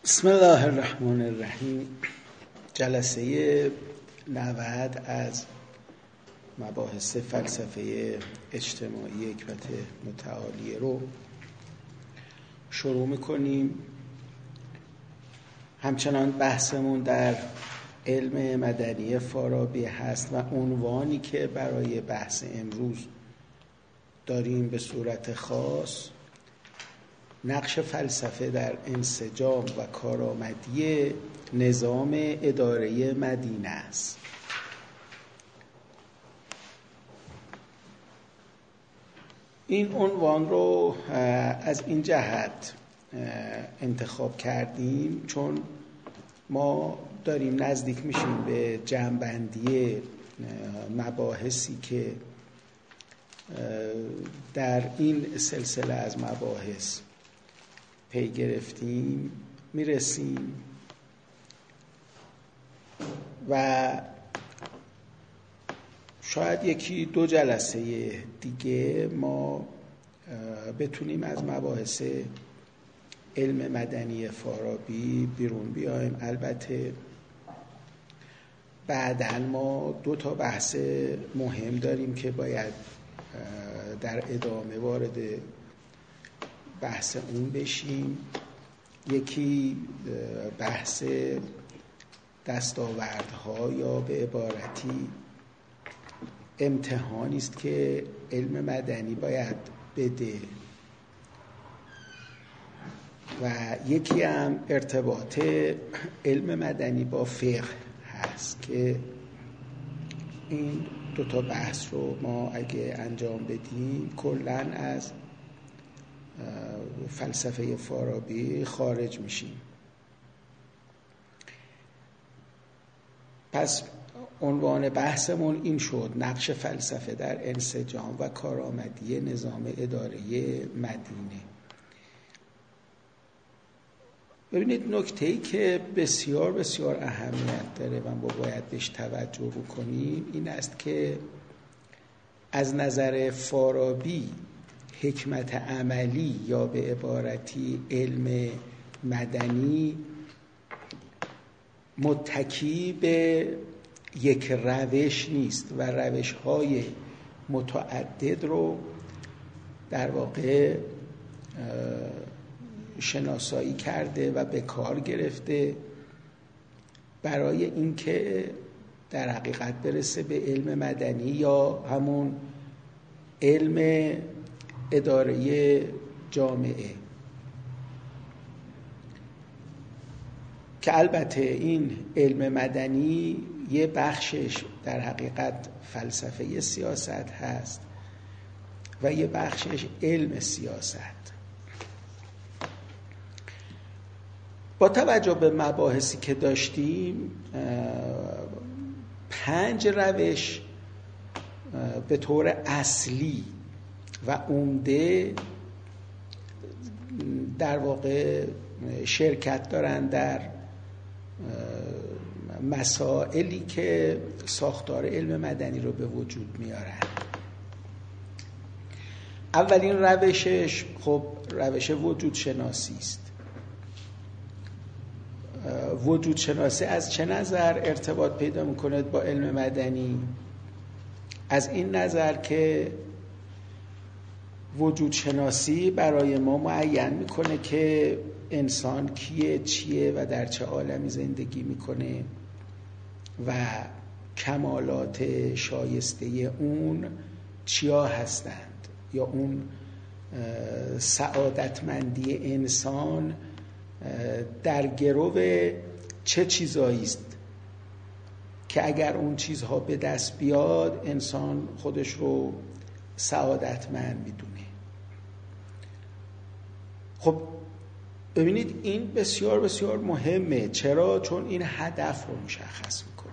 بسم الله الرحمن الرحیم. جلسه 90 از مباحث فلسفه اجتماعی حکمت متعالیه رو شروع میکنیم. همچنان بحثمون در علم مدنی فارابی هست و عنوانی که برای بحث امروز داریم به صورت خاص نقش فلسفه در انسجام و کارآمدی نظام اداره مدینه است. این عنوان رو از این جهت انتخاب کردیم چون ما داریم نزدیک میشیم به جمع‌بندی مباحثی که در این سلسله از مباحث پی گرفتیم میرسیم و شاید یکی دو جلسه دیگه ما بتونیم از مباحث علم مدنی فارابی بیرون بیایم. البته بعداً ما دو تا بحث مهم داریم که باید در ادامه وارد بحث اون بشیم. یکی بحث دستاوردها یا به عبارتی امتحانی است که علم مدنی باید بده و یکی هم ارتباط علم مدنی با فقه هست که این دو تا بحث رو ما اگه انجام بدیم کلاً از فلسفه فارابی خارج میشیم. پس عنوان بحثمون این شد: نقش فلسفه در انسجام و کارآمدی نظام اداره مدینه. ببینید، نکته‌ای که بسیار بسیار اهمیت داره و ما باید بهش توجه بکنیم این است که از نظر فارابی حکمت عملی یا به عبارتی علم مدنی متکی به یک روش نیست و روش‌های متعدد رو در واقع شناسایی کرده و به کار گرفته برای اینکه در حقیقت برسه به علم مدنی یا همون علم اداره جامعه، که البته این علم مدنی یه بخشش در حقیقت فلسفه سیاست هست و یه بخشش علم سیاست. با توجه به مباحثی که داشتیم 5 روش به طور اصلی و عمده در واقع شرکت دارن در مسائلی که ساختار علم مدنی رو به وجود میارن. اولین روشش خب روش وجود شناسی است. وجود شناسی از چه نظر ارتباط پیدا میکنه با علم مدنی؟ از این نظر که وجود شناسی برای ما معین میکنه که انسان کیه، چیه و در چه عالمی زندگی میکنه و کمالات شایسته اون چیا هستند، یا اون سعادتمندی انسان در گرو چه چیزایی است که اگر اون چیزها به دست بیاد انسان خودش رو سعادتمند میدونه. خب ببینید، این بسیار بسیار مهمه. چرا؟ چون این هدف رو مشخص میکنه.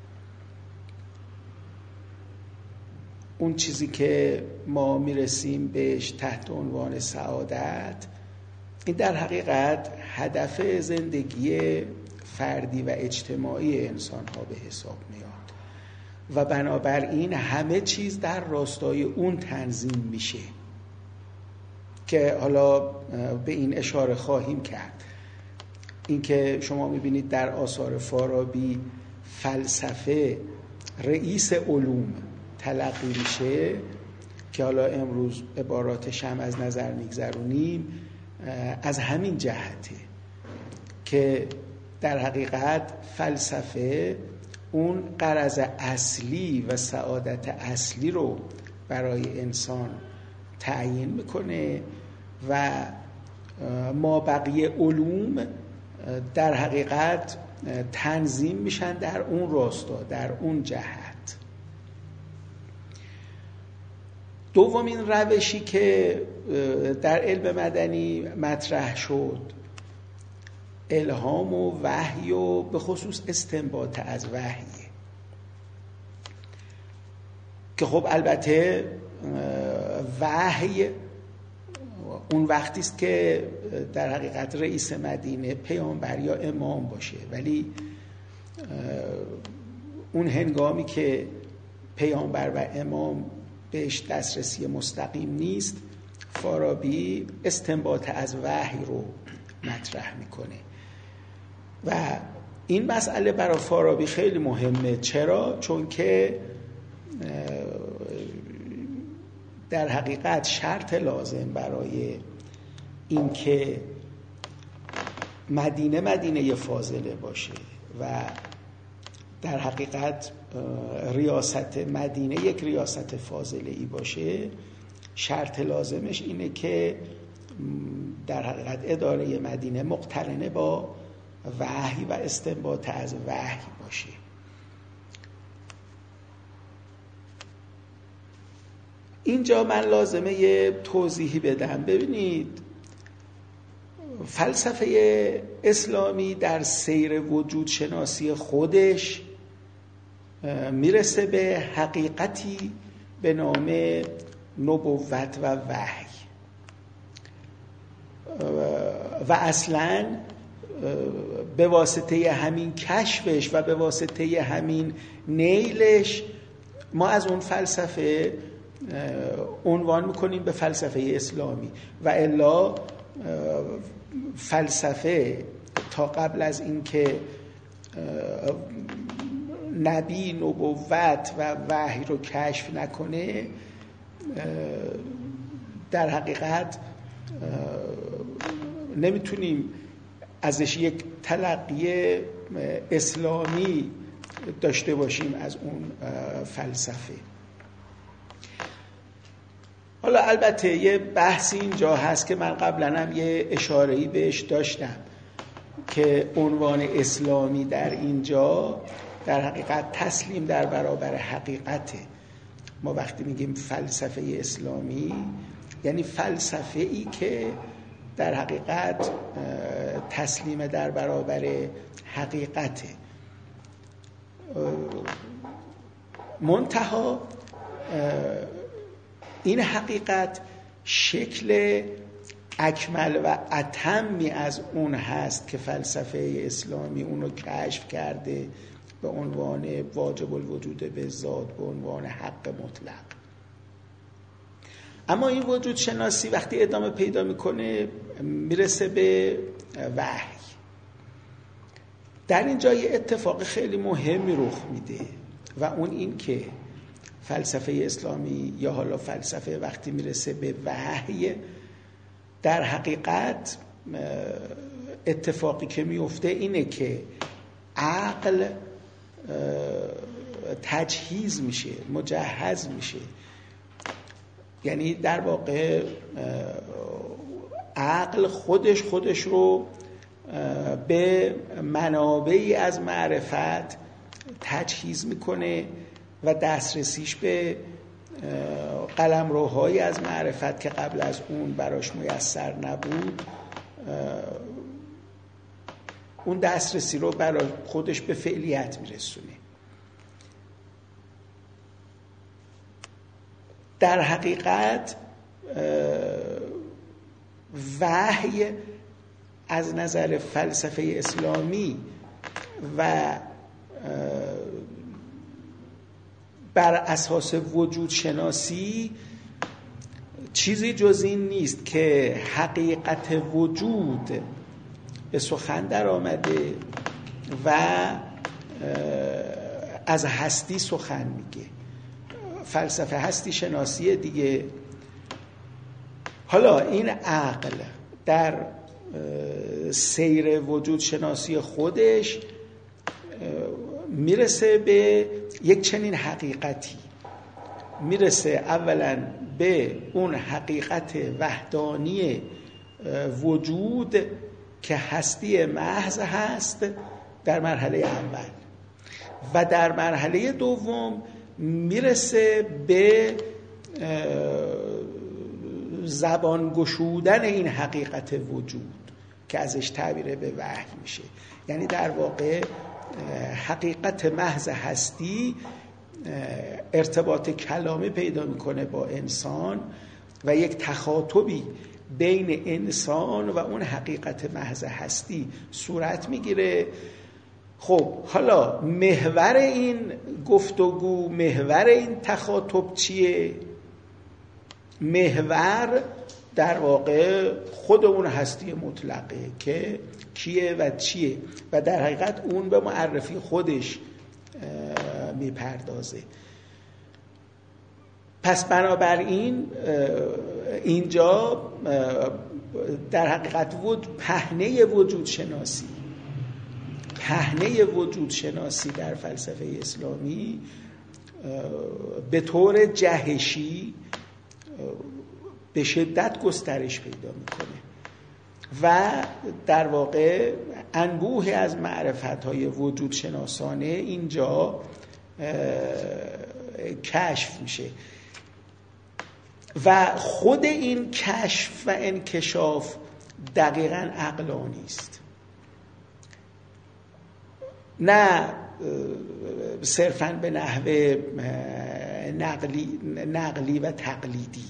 اون چیزی که ما میرسیم بهش تحت عنوان سعادت، این در حقیقت هدف زندگی فردی و اجتماعی انسان ها به حساب میاد و بنابراین همه چیز در راستای اون تنظیم میشه که حالا به این اشاره خواهیم کرد. اینکه شما میبینید در آثار فارابی فلسفه رئیس علوم تلقی میشه، که حالا امروز عباراتش هم از نظر میگذرونیم، از همین جهته که در حقیقت فلسفه اون غرض اصلی و سعادت اصلی رو برای انسان تعیین میکنه و ما بقیه علوم در حقیقت تنظیم میشن در اون راستا، در اون جهت. دومین روشی که در علم مدنی مطرح شد، الهام و وحی و به خصوص استنباط از وحی، که خب البته وحی اون وقتی است که در حقیقت رئیس مدینه پیامبر یا امام باشه، ولی اون هنگامی که پیامبر و امام بهش دسترسی مستقیم نیست، فارابی استنباط از وحی رو مطرح میکنه و این مسئله برای فارابی خیلی مهمه. چرا؟ چون که در حقیقت شرط لازم برای اینکه مدینه فاضله باشه و در حقیقت ریاست مدینه یک ریاست فاضله ای باشه، شرط لازمش اینه که در حقیقت اداره مدینه مقترنه با وحی و استنباط از وحی باشه. اینجا من لازمه یه توضیحی بدم. ببینید، فلسفه اسلامی در سیر وجود شناسی خودش میرسه به حقیقتی به نام نبوت و وحی و اصلاً به واسطه همین کشفش و به واسطه همین نیلش ما از اون فلسفه عنوان میکنیم به فلسفه اسلامی. و الا فلسفه تا قبل از اینکه نبی نبوت و وحی رو کشف نکنه، در حقیقت نمیتونیم ازش یک تلقی اسلامی داشته باشیم از اون فلسفه. حالا البته یه بحثی اینجا هست که من قبلا هم یه اشاره‌ای بهش داشتم که عنوان اسلامی در اینجا در حقیقت تسلیم در برابر حقیقته. ما وقتی میگیم فلسفه اسلامی یعنی فلسفه ای که در حقیقت تسلیم در برابر حقیقته. منتها این حقیقت شکل اکمل و اتمی از اون هست که فلسفه اسلامی اونو کشف کرده به عنوان واجب الوجود به ذات، به عنوان حق مطلق. اما این وجود شناسی وقتی ادامه پیدا میکنه میرسه به وحی. در اینجا یه اتفاق خیلی مهمی رخ میده و اون این که فلسفه اسلامی یا حالا فلسفه وقتی میرسه به وحی، در حقیقت اتفاقی که میفته اینه که عقل تجهیز میشه، مجهز میشه. یعنی در واقع عقل خودش رو به منابعی از معرفت تجهیز میکنه و دسترسیش به قلمروهایی از معرفت که قبل از اون براش میسر نبود، اون دسترسی رو برای خودش به فعلیت میرسونه. در حقیقت وحی از نظر فلسفه اسلامی و بر اساس وجود شناسی چیزی جز این نیست که حقیقت وجود به سخن در آمده و از هستی سخن میگه. فلسفه هستی شناسی دیگه. حالا این عقل در سیر وجود شناسی خودش میرسه به یک چنین حقیقتی، میرسه اولا به اون حقیقت وحدانی وجود که هستی محض هست در مرحله اول، و در مرحله دوم میرسه به زبان گشودن این حقیقت وجود که ازش تعبیر به وحی میشه. یعنی در واقع حقیقت محض هستی ارتباط کلامی پیدا میکنه با انسان و یک تخاطبی بین انسان و اون حقیقت محض هستی صورت میگیره. خب حالا محور این گفتگو، محور این تخاطب چیه؟ محور در واقع خود اون هستی مطلقه که کیه و چیه، و در حقیقت اون به معرفی خودش میپردازه. پس بنابراین اینجا در حقیقت پهنه وجود شناسی در فلسفه اسلامی به طور جهشی به شدت گسترش پیدا میکنه و در واقع انبوهی از معرفت‌های وجود شناسانه اینجا کشف میشه و خود این کشف و انکشاف دقیقاً عقلانی است، نه صرفاً به نحو نقلی و تقلیدی.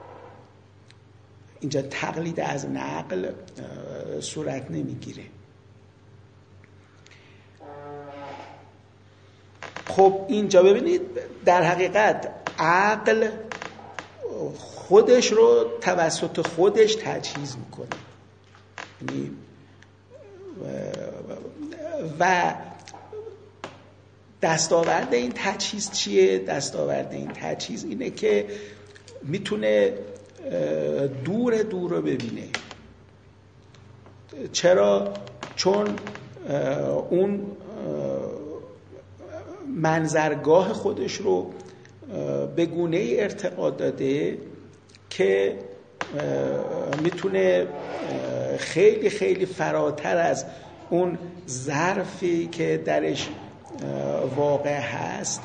اینجا تقلید از نقل صورت نمیگیره. خب اینجا ببینید در حقیقت عقل خودش رو توسط خودش تجهیز میکنه و دستاورد این تجهیز چیه؟ دستاورد این تجهیز اینه که میتونه دور رو ببینه. چرا؟ چون اون منظرگاه خودش رو به گونه ارتقا داده که میتونه خیلی خیلی فراتر از اون ظرفی که درش واقع هست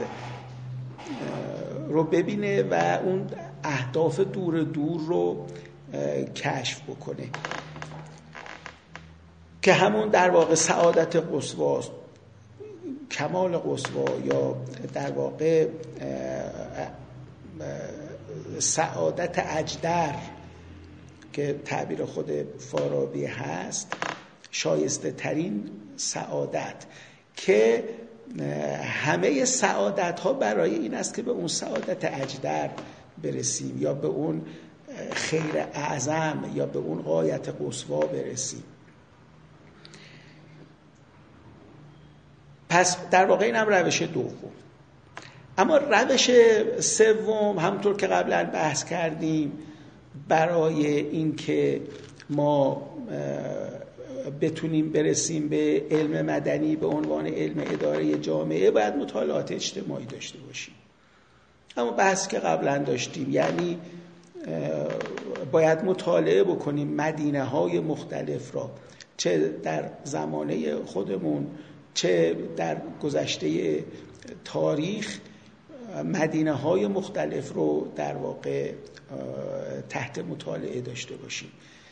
رو ببینه و اون اهداف دور رو کشف بکنه که همون در واقع سعادت قصواست، کمال قصوا، یا در واقع سعادت اجدر که تعبیر خود فارابی هست، شایسته ترین سعادت، که همه سعادت ها برای این است که به اون سعادت اجدر برسیم یا به اون خیر اعظم یا به اون غایت قصوا برسیم. پس در واقع این هم روش دوم. اما روش سوم همونطور که قبلا بحث کردیم، برای اینکه ما بتونیم برسیم به علم مدنی به عنوان علم اداره جامعه، باید مطالعات اجتماعی داشته باشیم. اما بحث که قبلا داشتیم، یعنی باید مطالعه بکنیم مدینه های مختلف را، چه در زمانه خودمون چه در گذشته تاریخ، مدینه های مختلف رو در واقع تحت مطالعه داشته باشیم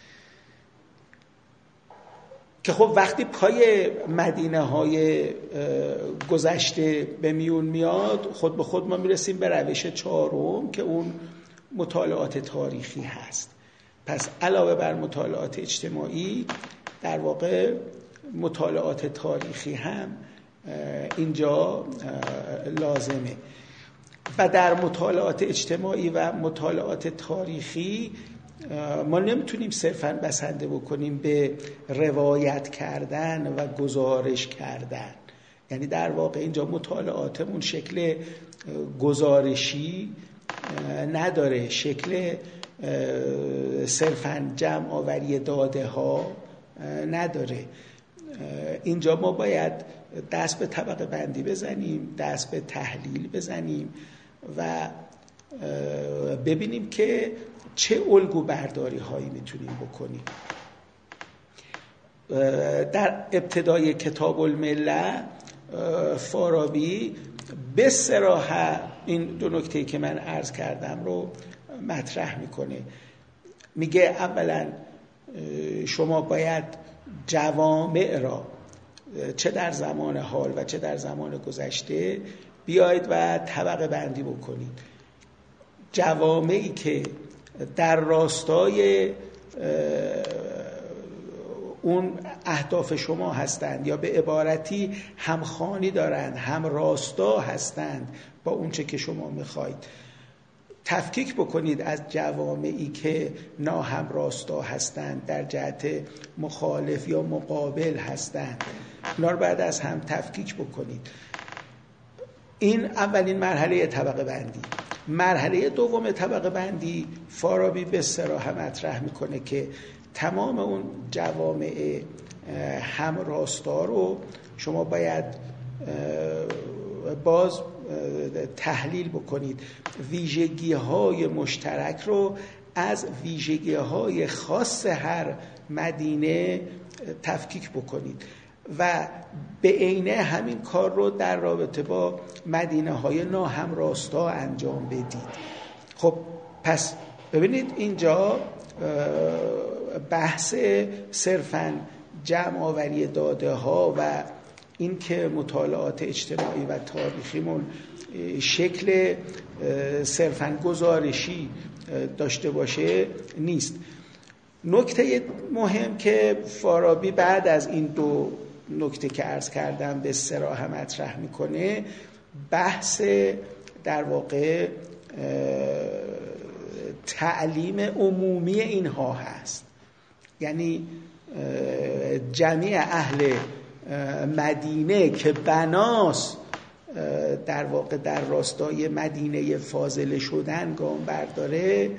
که خب وقتی پای مدینه های گذشته به میون میاد، خود به خود ما میرسیم به روش چهارم که اون مطالعات تاریخی هست. پس علاوه بر مطالعات اجتماعی، در واقع مطالعات تاریخی هم اینجا لازمه و در مطالعات اجتماعی و مطالعات تاریخی ما نمیتونیم صرفاً بسنده بکنیم به روایت کردن و گزارش کردن. یعنی در واقع اینجا مطالعاتمون شکل گزارشی نداره، شکل صرفاً جمع آوری داده ها نداره. اینجا ما باید دست به طبقه بندی بزنیم، دست به تحلیل بزنیم و ببینیم که چه الگو برداری هایی میتونیم بکنیم. در ابتدای کتاب الملل فارابی به صراحت این دو نکته‌ای که من عرض کردم رو مطرح میکنه. میگه اولا شما باید جوامع را چه در زمان حال و چه در زمان گذشته بیایید و طبقه بندی بکنید. جوامعی که در راستای اون اهداف شما هستند یا به عبارتی همخوانی دارند، هم راستا هستند با اون چه که شما میخواید، تفکیک بکنید از جوامعی که ناهم راستا هستند، در جهت مخالف یا مقابل هستند. اونا رو بعد از هم تفکیک بکنید. این اولین مرحله طبقه بندی. مرحله دوم طبقه بندی فارابی به صراحت مطرح میکنه که تمام اون جوامع همراستا رو شما باید باز تحلیل بکنید، ویژگی‌های مشترک رو از ویژگی‌های خاص هر مدینه تفکیک بکنید و به عینه همین کار رو در رابطه با مدینه‌های ناهمراستا انجام بدید. خب پس ببینید اینجا بحث صرفاً جمع آوری داده ها و این که مطالعات اجتماعی و تاریخیمون شکل صرفاً گزارشی داشته باشه نیست. نکته مهم که فارابی بعد از این دو نکته که عرض کردم به صراحت مطرح میکنه، بحث در واقع تعلیم عمومی اینها هست. یعنی جمیع اهل مدینه که بناس در واقع در راستای مدینه فاضله شدن گام برداره،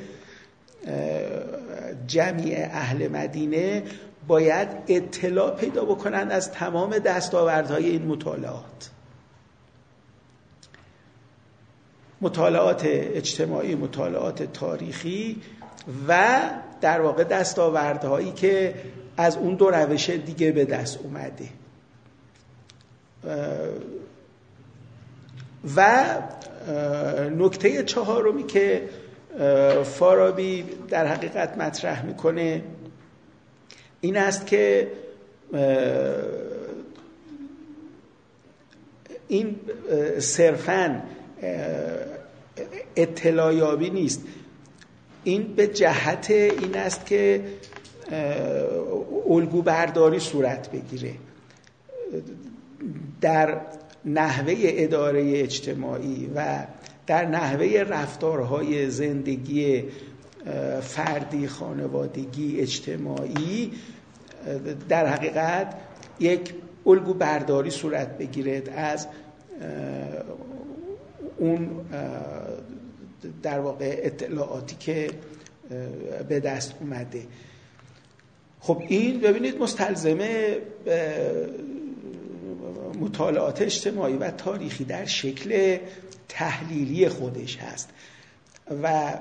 جمیع اهل مدینه باید اطلاع پیدا بکنن از تمام دستاوردهای این مطالعات، مطالعات اجتماعی، مطالعات تاریخی و در واقع دستاوردهایی که از اون دو روش دیگه به دست اومده. و نکته چهارمی که فارابی در حقیقت مطرح میکنه این است که این صرفاً اطلاع یابی نیست، این به جهت این است که الگو برداری صورت بگیره در نحوه اداره اجتماعی و در نحوه رفتارهای زندگی فردی، خانوادگی، اجتماعی. در حقیقت یک الگو برداری صورت بگیرد از اون در واقع اطلاعاتی که به دست اومده. خب این ببینید مستلزمه مطالعات اجتماعی و تاریخی در شکل تحلیلی خودش هست و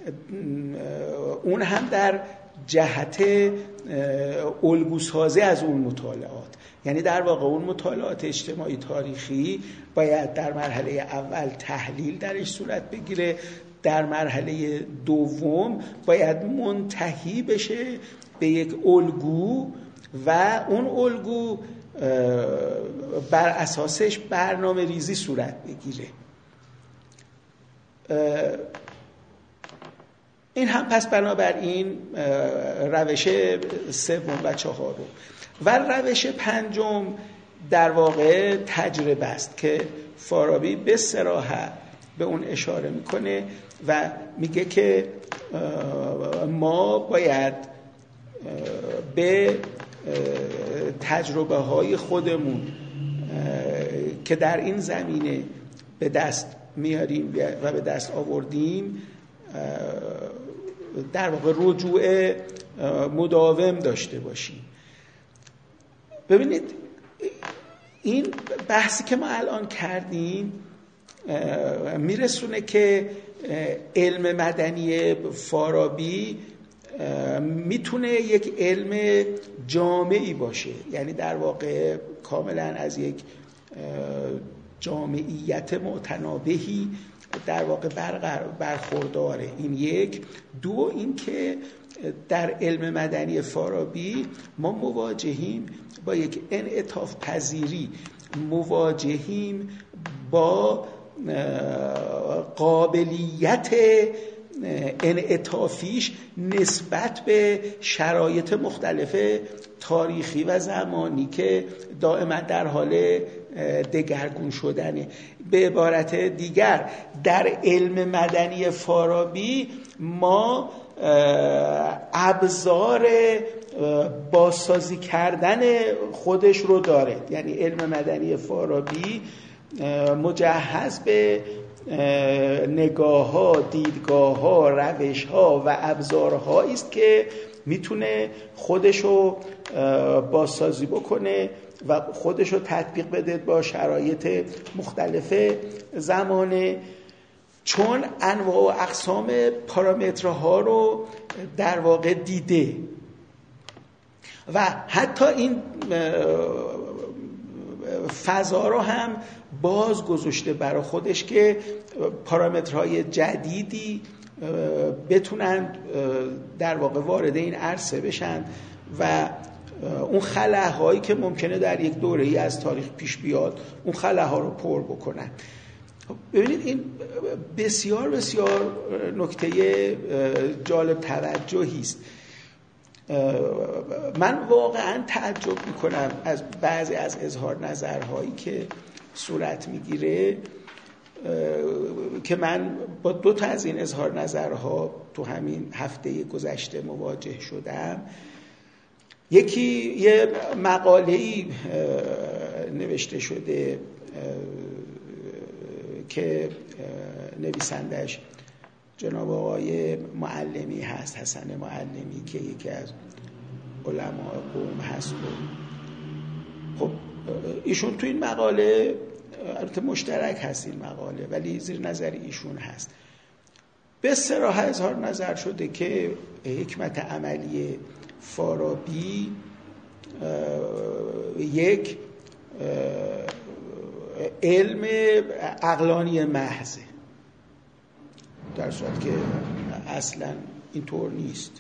اون هم در جهت الگوسازی از اون مطالعات. یعنی در واقع اون مطالعات اجتماعی تاریخی باید در مرحله اول تحلیل درش صورت بگیره، در مرحله دوم باید منتهی بشه به یک الگو و اون الگو بر اساسش برنامه ریزی صورت بگیره. این هم پس بنابراین روش سوم و چهارم. و روش پنجم در واقع تجربه است که فارابی به صراحت به اون اشاره میکنه و میگه که ما باید به تجربه های خودمون که در این زمینه به دست میاریم و به دست آوردیم در واقع رجوع مداوم داشته باشیم. ببینید این بحثی که ما الان کردیم میرسونه که علم مدنی فارابی میتونه یک علم جامعی باشه، یعنی در واقع کاملا از یک جامعیت متنابهی در واقع برخورداره. این یک. دو، این که در علم مدنی فارابی ما مواجهیم با یک انعطاف پذیری، مواجهیم با قابلیت انعطافیش نسبت به شرایط مختلف تاریخی و زمانی که دائما در حال دگرگون شدنه. به عبارت دیگر در علم مدنی فارابی ما ابزار بازسازی کردن خودش رو داره، یعنی علم مدنی فارابی مجهز به نگاه‌ها، دیدگاه‌ها، روش‌ها و ابزارهایی است که میتونه خودشو بازسازی بکنه و خودشو تطبیق بده با شرایط مختلف زمانه، چون انواع و اقسام پارامترها رو در واقع دیده و حتی این فضا رو هم باز گذاشته برای خودش که پارامترهای جدیدی بتونن در واقع وارد این عرصه بشن و اون خلاهایی که ممکنه در یک دوره‌ای از تاریخ پیش بیاد اون خلاها رو پر بکنن. ببینید این بسیار بسیار نکته جالب توجهی است. من واقعا تعجب میکنم از بعضی از اظهار نظرهایی که صورت میگیره که من با دو تا از این اظهار نظرها تو همین هفته گذشته مواجه شدم. یکی یه مقاله‌ای نوشته شده که نویسندش جناب آقای معلمی هست، حسن معلمی، که یکی از علماء قوم هست. خب ایشون تو این مقاله، البته مشترک هست این مقاله ولی زیر نظر ایشون هست، به صراحت اظهار نظر شده که حکمت عملی فارابی یک علم عقلانی محضه، در صورت که اصلا اینطور نیست.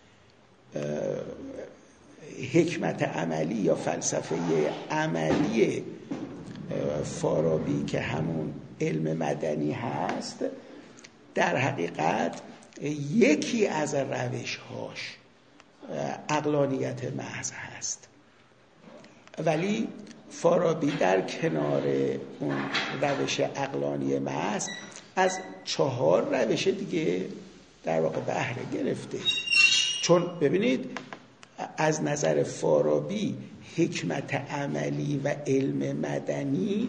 حکمت عملی یا فلسفه عملی فارابی که همون علم مدنی هست در حقیقت یکی از روش‌هاش عقلانیت محض هست، ولی فارابی در کنار اون روش عقلانی محض از 4 روش دیگه در واقع بهره گرفته. چون ببینید از نظر فارابی حکمت عملی و علم مدنی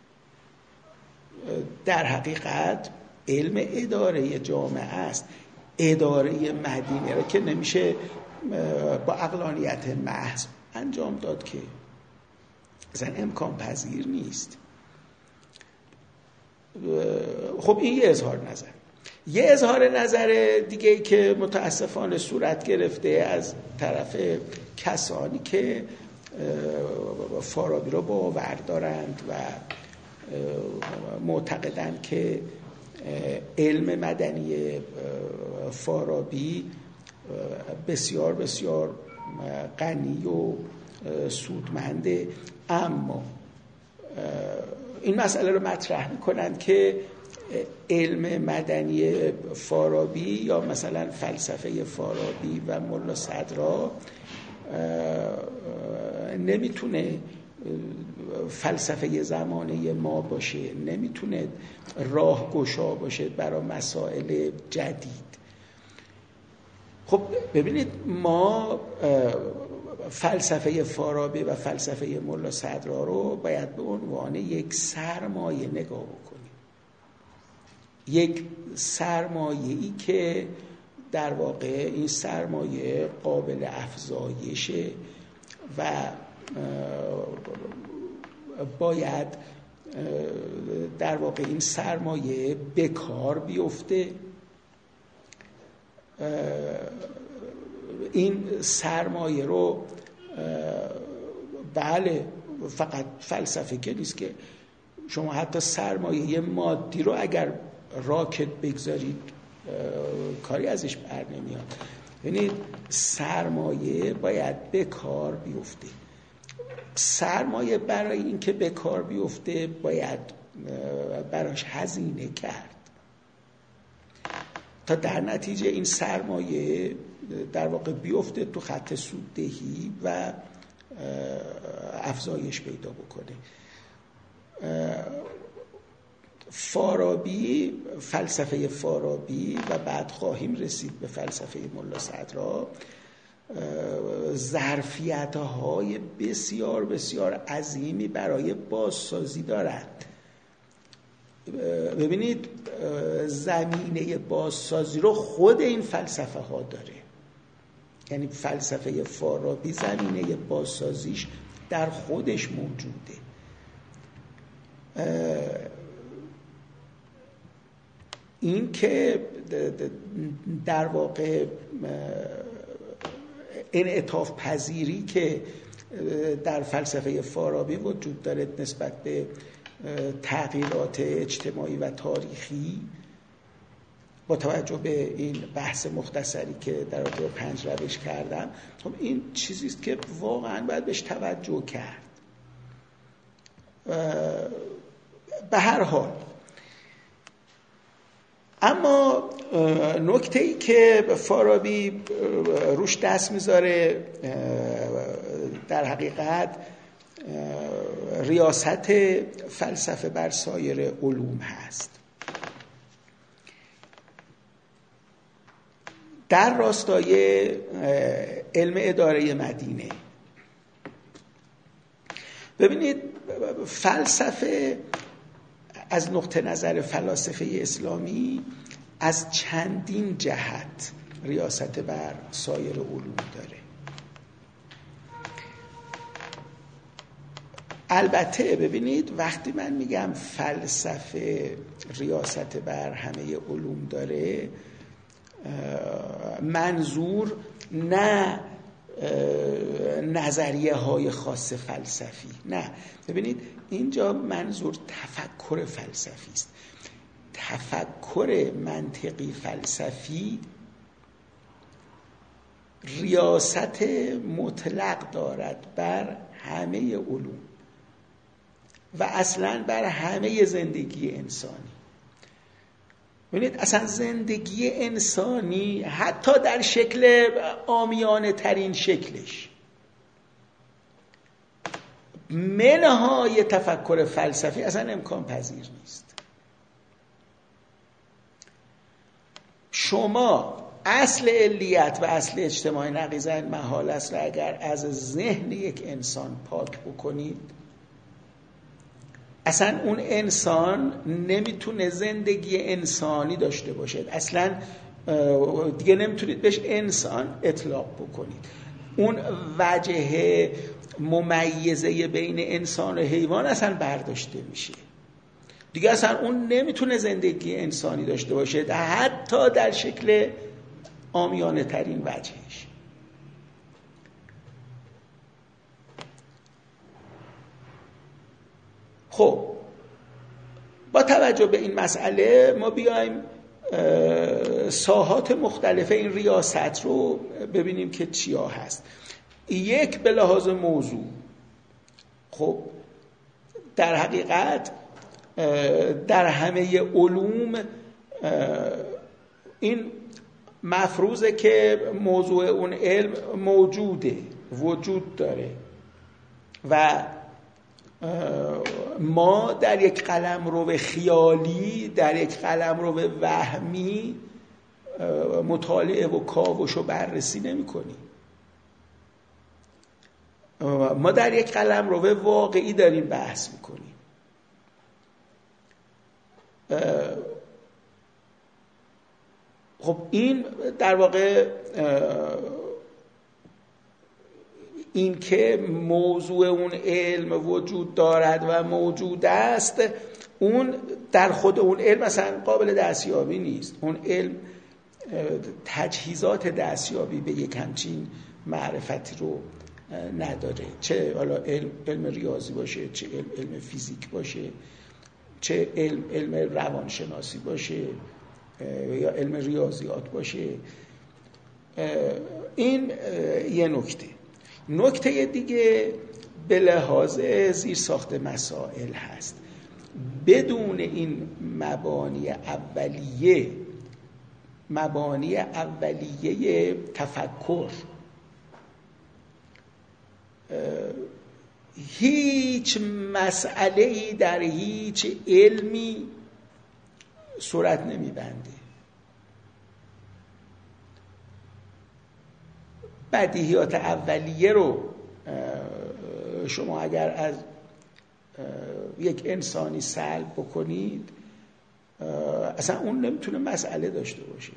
در حقیقت علم اداره جامعه است. اداره مدینه را که نمیشه با عقلانیت محض انجام داد، که اصلا امکان پذیر نیست. خب این یه اظهار نظر. یه اظهار نظر دیگه که متاسفانه صورت گرفته از طرف کسانی که فارابی رو باور دارند و معتقدند که علم مدنی فارابی بسیار بسیار غنی و سودمنده، اما این مسئله رو مطرح میکنند که علم مدنی فارابی یا مثلا فلسفه فارابی و ملا صدرا نمیتونه فلسفه زمانه ما باشه، نمیتونه راهگشا باشه برای مسائل جدید. خب ببینید، ما فلسفه فارابی و فلسفه ملا صدرا رو باید به عنوان یک سرمایه نگاه بکنیم، یک سرمایه‌ای که در واقع این سرمایه قابل افزایشه و باید در واقع این سرمایه به کار بیفته. این سرمایه رو بله، فقط فلسفه که نیست که شما حتی سرمایه مادی رو اگر راکت بگذارید کاری ازش بر نمیاد. یعنی سرمایه باید به کار بیفته. سرمایه برای اینکه به کار بیفته باید براش هزینه کرد تا در نتیجه این سرمایه در واقع بیفته تو خط سوددهی و افزایش پیدا بکنه. فارابی، فلسفه فارابی و بعد خواهیم رسید به فلسفه ملا صدرا، ظرفیت‌های بسیار بسیار عظیمی برای بازسازی دارند. ببینید، زمینه بازسازی رو خود این فلسفه ها داره. یعنی فلسفه فارابی زمینه بازسازیش در خودش موجوده. این که در واقع انعطاف پذیری که در فلسفه فارابی وجود داره نسبت به تغییرات اجتماعی و تاریخی، با توجه به این بحث مختصری که در رابطه با 5 روش کردم، خب این چیزی است که واقعا باید بهش توجه کرد. به هر حال، اما نکته‌ای که فارابی روش دست میذاره در حقیقت ریاست فلسفه بر سایر علوم هست. در راستای علم اداره مدینه، ببینید، فلسفه از نقطه نظر فلاسفه اسلامی از چندین جهت ریاست بر سایر علوم داره. البته ببینید، وقتی من میگم فلسفه ریاست بر همه علوم داره، منظور نه نظریه های خاص فلسفی، نه. ببینید، اینجا منظور تفکر فلسفی است. تفکر منطقی فلسفی ریاست مطلق دارد بر همه علوم و اصلاً بر همه زندگی انسانی. ببینید، اصلا زندگی انسانی حتی در شکل عامیانه ترین شکلش منهای تفکر فلسفی اصلا امکان پذیر نیست. شما اصل علیت و اصل اجتماعی نقیضاً محال است و اگر از ذهن یک انسان پاک بکنید، اصلا اون انسان نمیتونه زندگی انسانی داشته باشد. اصلا دیگه نمیتونید بهش انسان اطلاق بکنید. اون وجه ممیزه بین انسان و حیوان اصلا برداشته میشه. دیگه اصلا اون نمیتونه زندگی انسانی داشته باشه، حتی در شکل عامیانه ترین وجهش. خب، با توجه به این مسئله ما بیایم ساحات مختلف این ریاست رو ببینیم که چیا هست. یک، به لحاظ موضوع، خب در حقیقت در همه علوم این مفروضه که موضوع اون علم موجوده، وجود داره و ما در یک قلمرو خیالی، در یک قلمرو وهمی مطالعه و کاوش و بررسی نمی کنیم. ما در یک قلمرو واقعی داریم بحث میکنیم. خب این در واقع این که موضوع اون علم وجود دارد و موجود است، اون در خود اون علم مثلا قابل دستیابی نیست. اون علم تجهیزات دستیابی به یک همچین معرفتی رو نداره، چه حالا علم ریاضی باشه، چه علم فیزیک باشه، چه علم روانشناسی باشه یا علم ریاضیات باشه. این یه نکته دیگه به لحاظ زیرساخت مسائل هست. بدون این مبانی اولیه تفکر هیچ مسئله‌ای در هیچ علمی صورت نمیبنده. بدیهیات اولیه رو شما اگر از یک انسانی سلب بکنید، اصلا اون نمیتونه مسئله داشته باشه،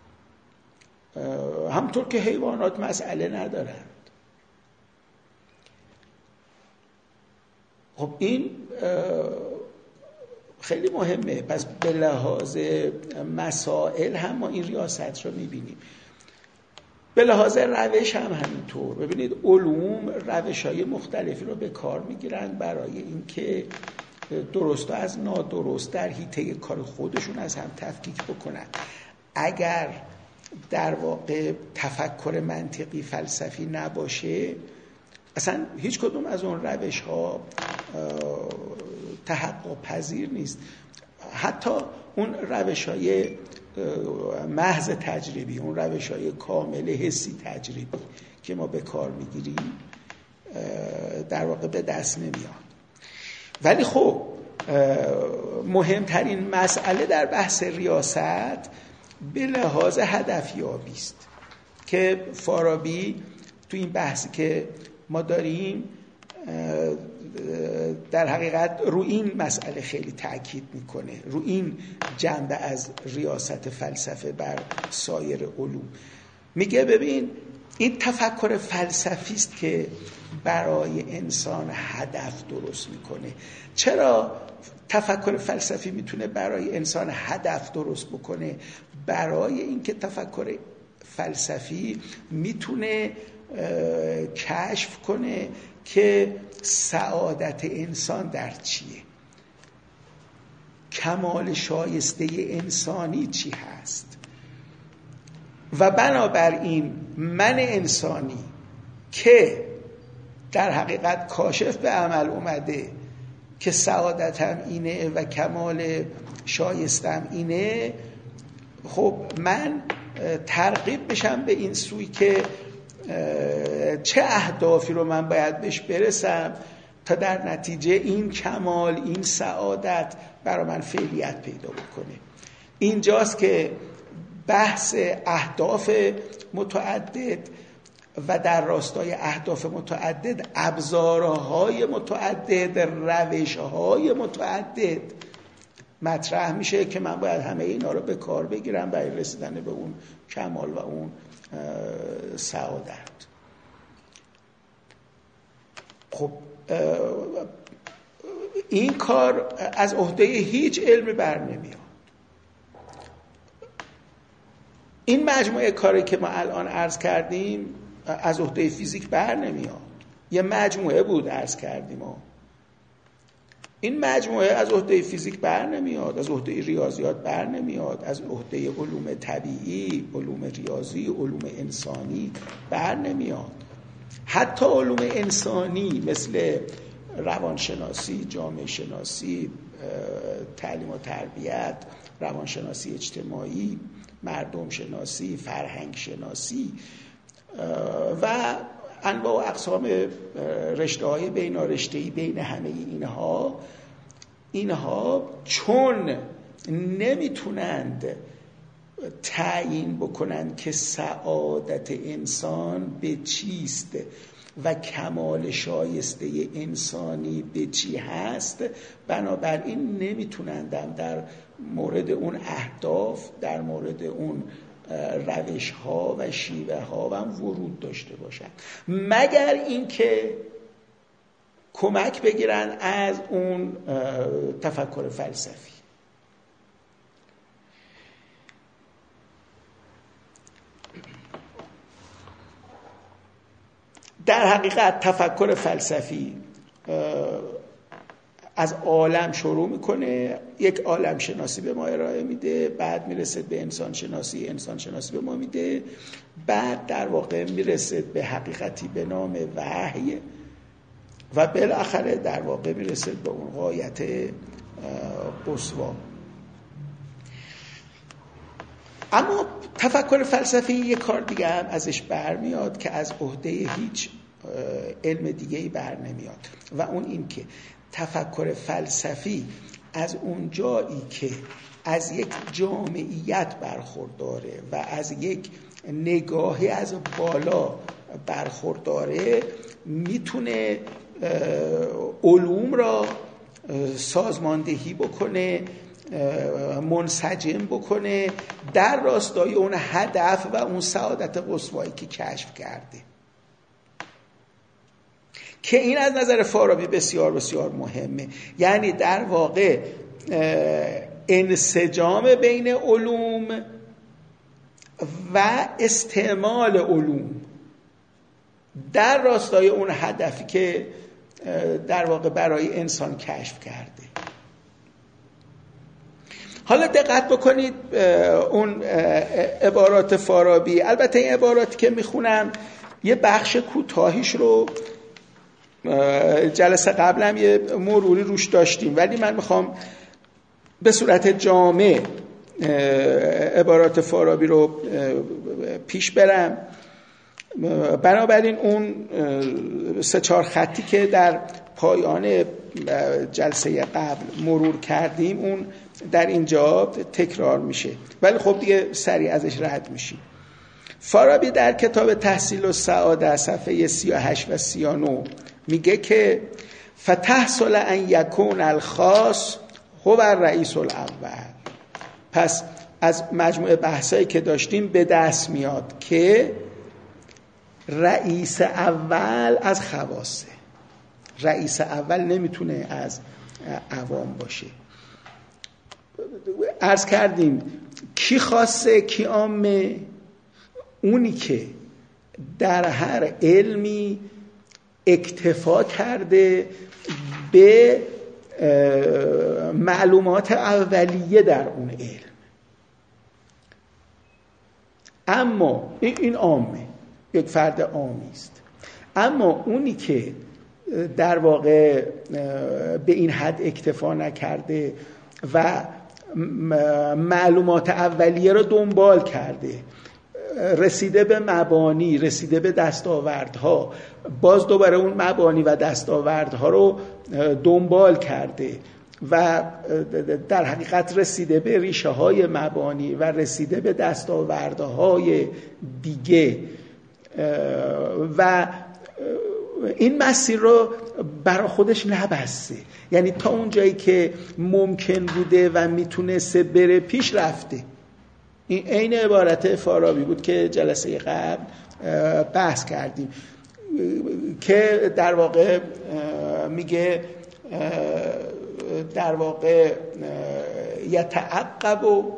همونطور که حیوانات مسئله ندارند. خب این خیلی مهمه. پس به لحاظ مسائل هم ما این ریاست رو میبینیم، به لحاظ روش هم همینطور. ببینید علوم روش‌های مختلفی رو به کار میگیرن برای اینکه درست و از نادرست در حیطه کار خودشون از هم تفکیک بکنن. اگر در واقع تفکر منطقی فلسفی نباشه، اصلا هیچ کدوم از اون روش‌ها تحقق پذیر نیست. حتی اون روش‌های محض تجربی، اون روش‌های کامل حسی تجربی که ما به کار میگیریم در واقع به دست نمیاد. ولی خب مهمترین مسئله در بحث ریاست به لحاظ هدفیابی است که فارابی تو این بحثی که ما داریم در حقیقت رو این مسئله خیلی تأکید میکنه، رو این جنبه از ریاست فلسفه بر سایر علوم. میگه ببین این تفکر فلسفی است که برای انسان هدف درست میکنه. چرا تفکر فلسفی میتونه برای انسان هدف درست بکنه؟ برای اینکه تفکر فلسفی میتونه کشف کنه که سعادت انسان در چیه، کمال شایسته انسانی چی هست، و بنابراین من انسانی که در حقیقت کاشف به عمل اومده که سعادتم اینه و کمال شایستم اینه، خب من ترغیب بشم به این سوی که چه اهدافی رو من باید بهش برسم تا در نتیجه این کمال، این سعادت برای من فعلیت پیدا بکنه. اینجاست که بحث اهداف متعدد و در راستای اهداف متعدد ابزارهای متعدد، روشهای متعدد مطرح میشه که من باید همه اینا رو به کار بگیرم برای رسیدن به اون کمال و اون سعادت. خب این کار از عهده هیچ علمی بر نمیاد. این مجموعه کاری که ما الان عرض کردیم از عهده فیزیک بر نمیاد. یه مجموعه بود عرض کردیم این مجموعه از عهده فیزیک بر نمیاد، از عهده ریاضیات بر نمیاد، از عهده علوم طبیعی، علوم ریاضی، علوم انسانی بر نمیاد. حتی علوم انسانی مثل روانشناسی، جامعه شناسی، تعلیم و تربیت، روانشناسی اجتماعی، مردم شناسی، فرهنگ شناسی و انواع و اقسام رشته‌های بینارشته‌ای بین همه اینها چون نمیتونند تعیین بکنند که سعادت انسان به چیست و کمال شایسته انسانی به چی هست، بنابراین نمیتونند در مورد اون اهداف، در مورد اون روش ها و شیوه ها هم ورود داشته باشند، مگر اینکه کمک بگیرن از اون تفکر فلسفی. در حقیقت تفکر فلسفی از عالم شروع میکنه، یک عالم شناسی به ما ارائه میده، بعد میرسه به انسان شناسی، انسان شناسی به ما میده، بعد در واقع میرسه به حقیقتی به نام وحی و بالاخره در واقع میرسه به اون غایت قصوا. اما تفکر فلسفی یک کار دیگه هم ازش برمیاد که از عهده هیچ علم دیگه‌ای بر نمیاد و اون این که تفکر فلسفی از اون جایی که از یک جامعیت برخورداره و از یک نگاهی از بالا برخورداره، میتونه علوم را سازماندهی بکنه، منسجم بکنه در راستای اون هدف و اون سعادت قصوایی که کشف کرده، که این از نظر فارابی بسیار بسیار مهمه. یعنی در واقع انسجام بین علوم و استعمال علوم در راستای اون هدفی که در واقع برای انسان کشف کرده. حالا دقت بکنید اون عبارات فارابی، البته این عباراتی که میخونم یه بخش کوتاهیش رو جلسه قبلم یه مروری روش داشتیم، ولی من میخوام به صورت جامع عبارات فارابی رو پیش برم. بنابراین اون 3-4 خطی که در پایان جلسه قبل مرور کردیم اون در اینجا تکرار میشه، ولی خب دیگه سریع ازش رد میشیم. فارابی در کتاب تحصیل السعاده صفحه 38 و 39 میگه که فتحصل ان یکون الخاص هو الرئیس الاول. پس از مجموعه بحثایی که داشتیم به دست میاد که رئیس اول از خواصه، رئیس اول نمیتونه از عوام باشه. عرض کردیم کی خاصه کی عامه؟ اونی که در هر علمی اکتفا کرده به معلومات اولیه در اون علم. اما این عامه، یک فرد عامی است. اما اونی که در واقع به این حد اکتفا نکرده و معلومات اولیه رو دنبال کرده، رسیده به مبانی، رسیده به دستاوردها، باز دوباره اون مبانی و دستاوردها رو دنبال کرده و در حقیقت رسیده به ریشه های مبانی و رسیده به دستاوردهای دیگه و این مسیر رو برای خودش نبسته، یعنی تا اون جایی که ممکن بوده و میتونسته بره پیش رفته. این عین عبارت فارابی بود که جلسه قبل بحث کردیم که در واقع میگه در واقع یتعقب و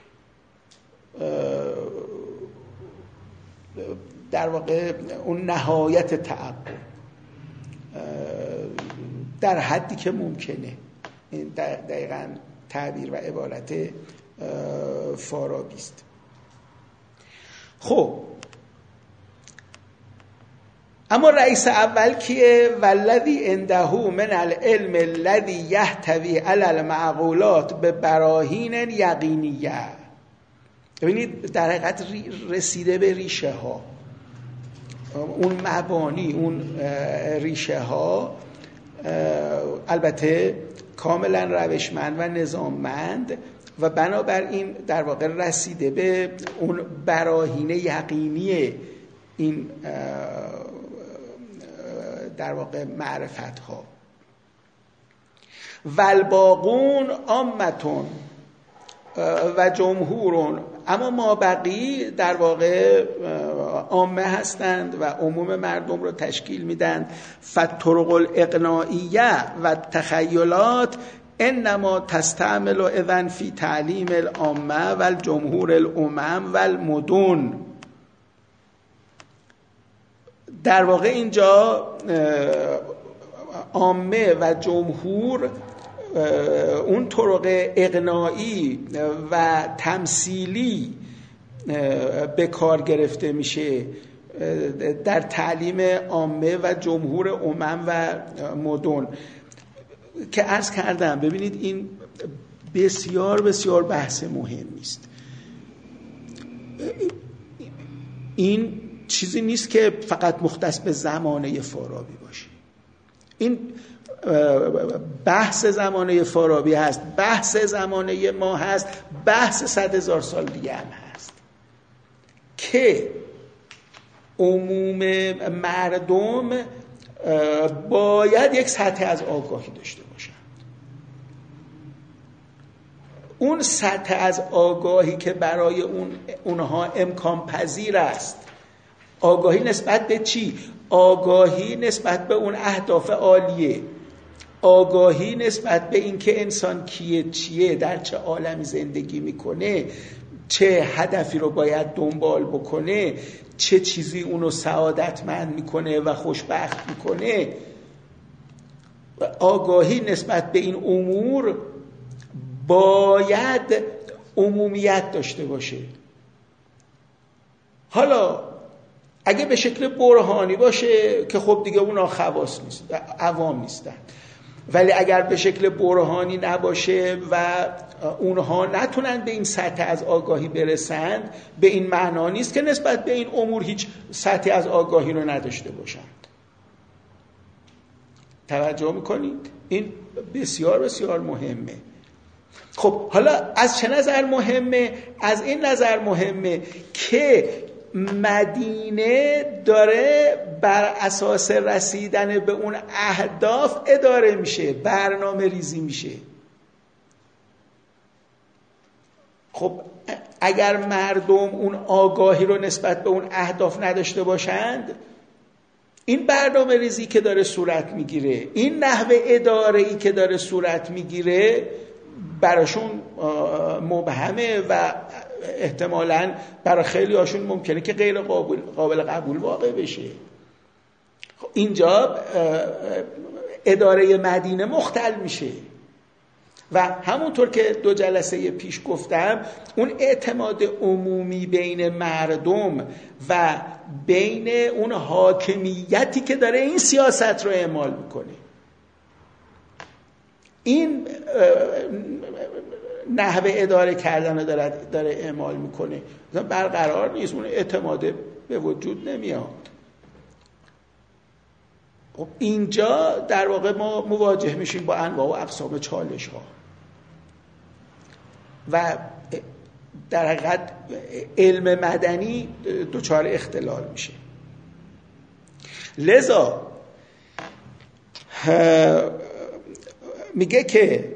در واقع اون نهایت تعقب در حدی که ممکنه. این دقیقاً تعبیر و عبارت فارابی است. خب اما رئیس اول کیه؟ والذی عنده من العلم الذی یحتوی علی المعقولات به براهین یقینیه. ببینید در حقیقت رسیده به ریشه ها، اون مبانی، اون ریشه ها البته کاملا روشمند و نظاممند و بنابراین در واقع رسیده به اون براهین یقینی این در واقع معرفت ها. والباقون عامتون و جمهورون، اما ما بقی در واقع عامه هستند و عموم مردم رو تشکیل میدن. فالطرق الاقناعیه و تخیلات انما تستعمل اذن فی تعلیم العامه و الجمهور الامم و المدن. در واقع اینجا عامه و جمهور اون طرق اقناعی و تمثیلی به کار گرفته میشه در تعلیم عامه و جمهور امم و مدن که عرض کردم. ببینید این بسیار بسیار بحث مهمی است. این چیزی نیست که فقط مختص به زمانه فارابی باشه. این بحث زمانه فارابی هست، بحث زمانه ما هست، بحث 100,000 سال دیگه هم هست که عموم مردم باید یک سطح از آگاهی داشته باشند. اون سطح از آگاهی که برای اونها امکان پذیر است، آگاهی نسبت به چی؟ آگاهی نسبت به اون اهداف عالیه، آگاهی نسبت به اینکه انسان کیه، چیه، در چه عالمی زندگی میکنه، چه هدفی رو باید دنبال بکنه، چه چیزی اونو سعادتمند میکنه و خوشبخت میکنه. آگاهی نسبت به این امور باید عمومیت داشته باشه. حالا اگه به شکل برهانی باشه که خب دیگه اونا خواص نیست، عوام نیستن، ولی اگر به شکل برهانی نباشه و اونها نتونن به این سطح از آگاهی برسند، به این معنا نیست که نسبت به این امور هیچ سطح از آگاهی رو نداشته باشند. توجه میکنید؟ این بسیار بسیار مهمه. خب حالا از چه نظر مهمه؟ از این نظر مهمه که مدینه داره بر اساس رسیدن به اون اهداف اداره میشه، برنامه ریزی میشه. خب اگر مردم اون آگاهی رو نسبت به اون اهداف نداشته باشند، این برنامه ریزی که داره صورت میگیره، این نحوه اداره‌ای که داره صورت میگیره براشون مبهمه و احتمالاً برای خیلی هاشون ممکنه که غیر قابل قبول واقع بشه. اینجا اداره مدینه مختل میشه و همونطور که 2 جلسه پیش گفتم، اون اعتماد عمومی بین مردم و بین اون حاکمیتی که داره این سیاست رو اعمال میکنه، این نحوه اداره کردن رو داره اعمال میکنه، برقرار نیست، اون اعتماد به وجود نمیاد. خب اینجا در واقع ما مواجه میشیم با انواع و اقسام چالش ها و در حقیقت علم مدنی دچار اختلال میشه. لذا میگه که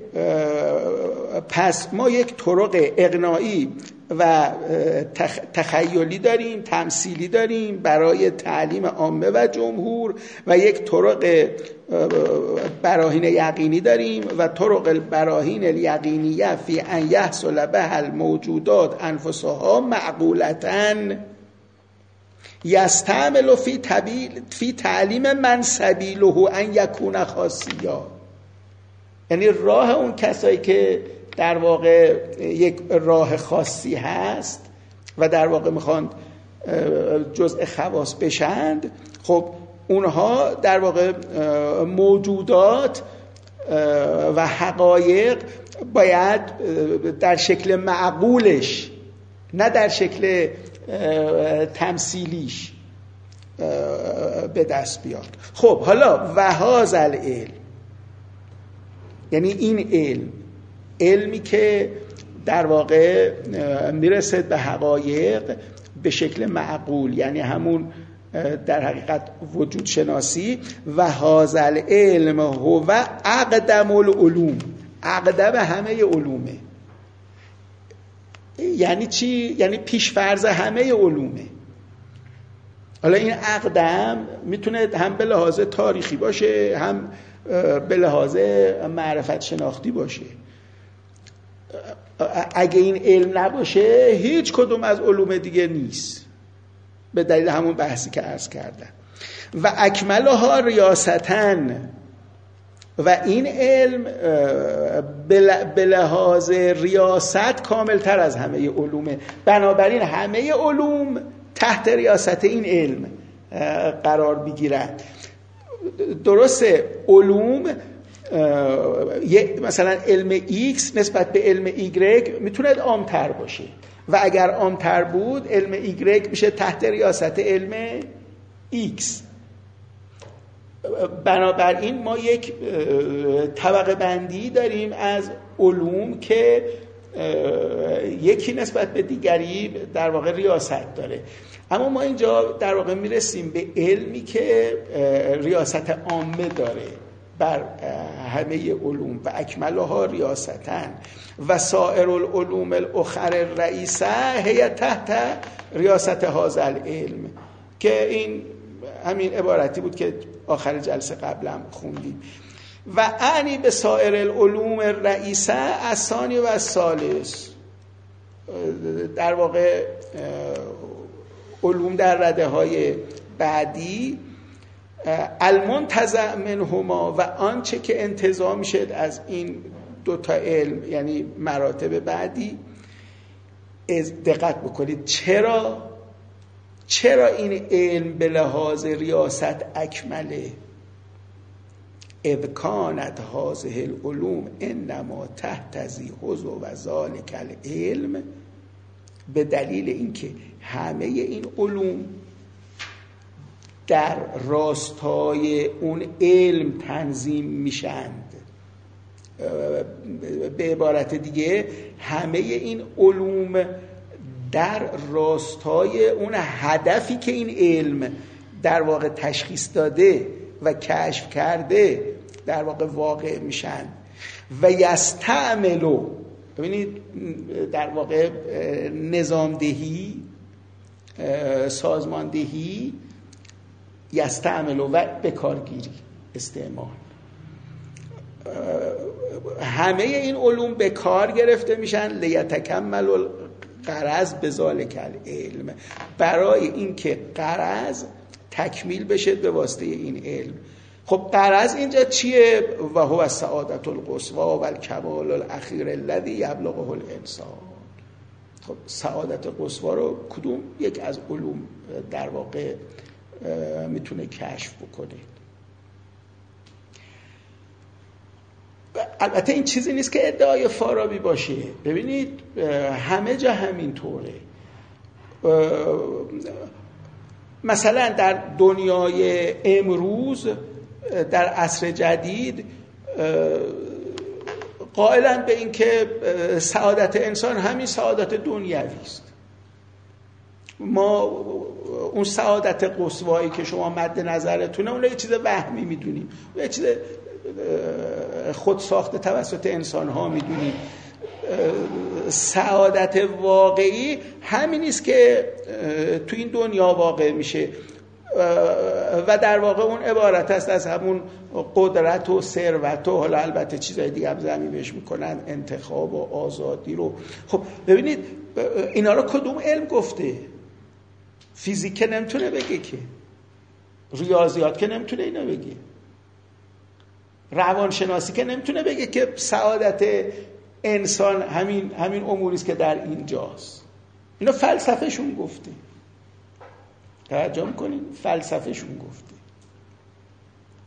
پس ما یک طرق اقناعی و تخیلی داریم، تمثیلی داریم برای تعلیم عامه و جمهور، و یک طرق براهین یقینی داریم و طرق البراهین الیقینیه فی ان یحصل بها الموجودات انفسها معقولتاً یستعمل فی تعلیم من سبیله ان یکون خاصیا. یعنی راه اون کسایی که در واقع یک راه خاصی هست و در واقع میخوان جزء خواص بشند، خب اونها در واقع موجودات و حقایق باید در شکل معقولش، نه در شکل تمثیلیش، به دست بیاد. خب حالا وهذا العلم، یعنی این علمی که در واقع میرسد به حقایق به شکل معقول، یعنی همون در حقیقت وجود شناسی. و هذا العلم هو اقدم العلوم، اقدم همه علومه. یعنی چی؟ یعنی پیشفرض همه علومه. حالا این اقدم میتونه هم به لحاظ تاریخی باشه، هم به لحاظ معرفت شناختی باشه. اگه این علم نباشه هیچ کدوم از علوم دیگه نیست، به دلیل همون بحثی که عرض کردم. و اکملها ریاستن، و این علم به لحاظ ریاست کاملتر از همه علومه. بنابراین همه علوم تحت ریاست این علم قرار بگیرند. درسته علوم مثلا علم X نسبت به علم Y میتونه عام‌تر باشه و اگر عام‌تر بود علم Y میشه تحت ریاست علم X. بنابراین ما یک طبقه بندی داریم از علوم که یکی نسبت به دیگری در واقع ریاست داره. اما ما اینجا در واقع میرسیم به علمی که ریاست عامه داره بر همه علوم. و اکملها ریاستن و سائر العلوم الاخر الرئیسه هی تحت ریاست هذا العلم، که این همین عبارتی بود که آخر جلسه قبلم خوندیم. و اعنی به سائر العلوم الرئیسه الثانی و الثالث، در واقع علوم در رده های بعدی، المنتزع منهما، و آنچه که انتزاع میشه از این دوتا علم، یعنی مراتب بعدی. دقت بکنید چرا این علم به لحاظ ریاست اکمله؟ اذ کانت هذه العلوم انما تحتذی حظو و ذلک العلم، به دلیل اینکه همه این علوم در راستای اون علم تنظیم میشند. به عبارت دیگه همه این علوم در راستای اون هدفی که این علم در واقع تشخیص داده و کشف کرده در واقع واقع میشن. و یستعملو، ببینید در واقع نظامدهی، سازماندهی، یستعملو و بکارگیری، استعمال، همه این علوم به کار گرفته میشن لیتکمل الغرض بذالک العلم، برای اینکه غرض تکمیل بشه به واسطه این علم. خب غرض اینجا چیه؟ و هو السعادة القصوی و الکمال الاخیر الذی یبلغه الانسان. خب سعادت قصوی رو کدوم یک از علوم در واقع میتونه کشف بکنه؟ البته این چیزی نیست که ادعای فارابی باشه. ببینید همه جا همین طوره. مثلا در دنیای امروز در عصر جدید قائلن به این که سعادت انسان همین سعادت دنیوی است. ما اون سعادت قصوایی که شما مد نظرتونه اون یه چیز وهمی میدونیم، یه چیز خود ساخته توسط انسان ها میدونیم. سعادت واقعی همین است که تو این دنیا واقع میشه و در واقع اون عبارت است از همون قدرت و ثروت و حالا البته چیزای دیگه هم ضمیمش میکنن، انتخاب و آزادی رو. خب ببینید اینا رو کدوم علم گفته؟ فیزیک که نمیتونه بگه، که ریاضیات که نمیتونه اینو بگه، روانشناسی که نمیتونه بگه که سعادت انسان همین اموری است که در اینجاست. اینا فلسفهشون گفته. توجه میکنین؟ فلسفهشون گفته.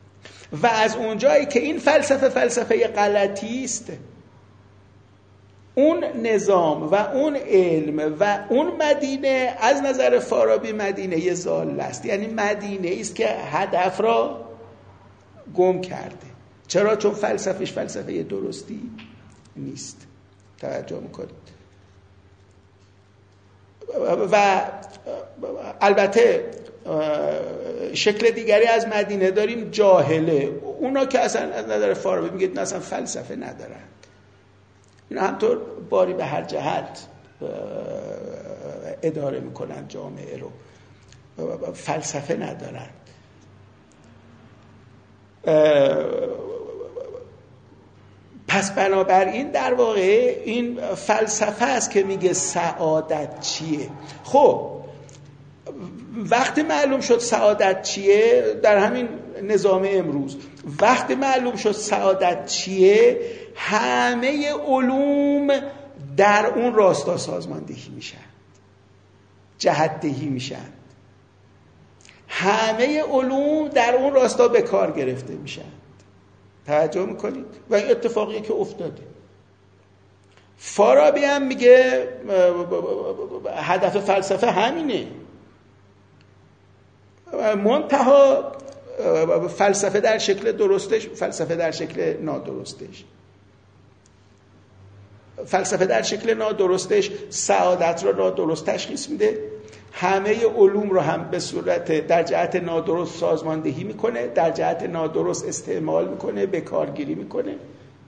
و از اونجایی که این فلسفه غلطی است، اون نظام و اون علم و اون مدینه از نظر فارابی مدینه ضاله است، یعنی مدینه است که هدف را گم کرده. چرا؟ چون فلسفهش فلسفه درستی نیست. توجه میکنید؟ و البته شکل دیگری از مدینه داریم، جاهله. اونا که اصلا از نظر فارابی میگه اصلا فلسفه ندارن. اینا همطور باری به هر جهت اداره میکنن جامعه رو، فلسفه ندارن. پس بنابراین در واقع این فلسفه است که میگه سعادت چیه. خب وقتی معلوم شد سعادت چیه، در همین نظام امروز وقتی معلوم شد سعادت چیه، همه علوم در اون راستا سازماندهی میشن، جهت‌دهی میشن. همه علوم در اون راستا به کار گرفته میشن. توجه میکنید؟ و این اتفاقیه که افتاده. فارابی هم میگه هدف فلسفه همینه، منتها فلسفه در شکل درستش، فلسفه در شکل نادرستش. فلسفه در شکل نادرستش سعادت را نادرست تشخیص میده، همه علوم رو هم به صورت در جهت نادرست سازماندهی میکنه، در جهت نادرست استعمال میکنه، به کارگیری میکنه.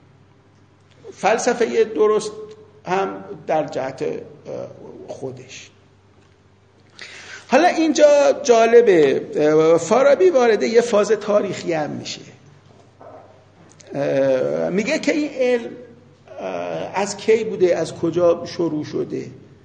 فلسفه درست هم در جهت خودش. حالا اینجا جالبه، فارابی وارد یه فاز تاریخی هم میشه. میگه که این علم از کی بوده، از کجا شروع شده،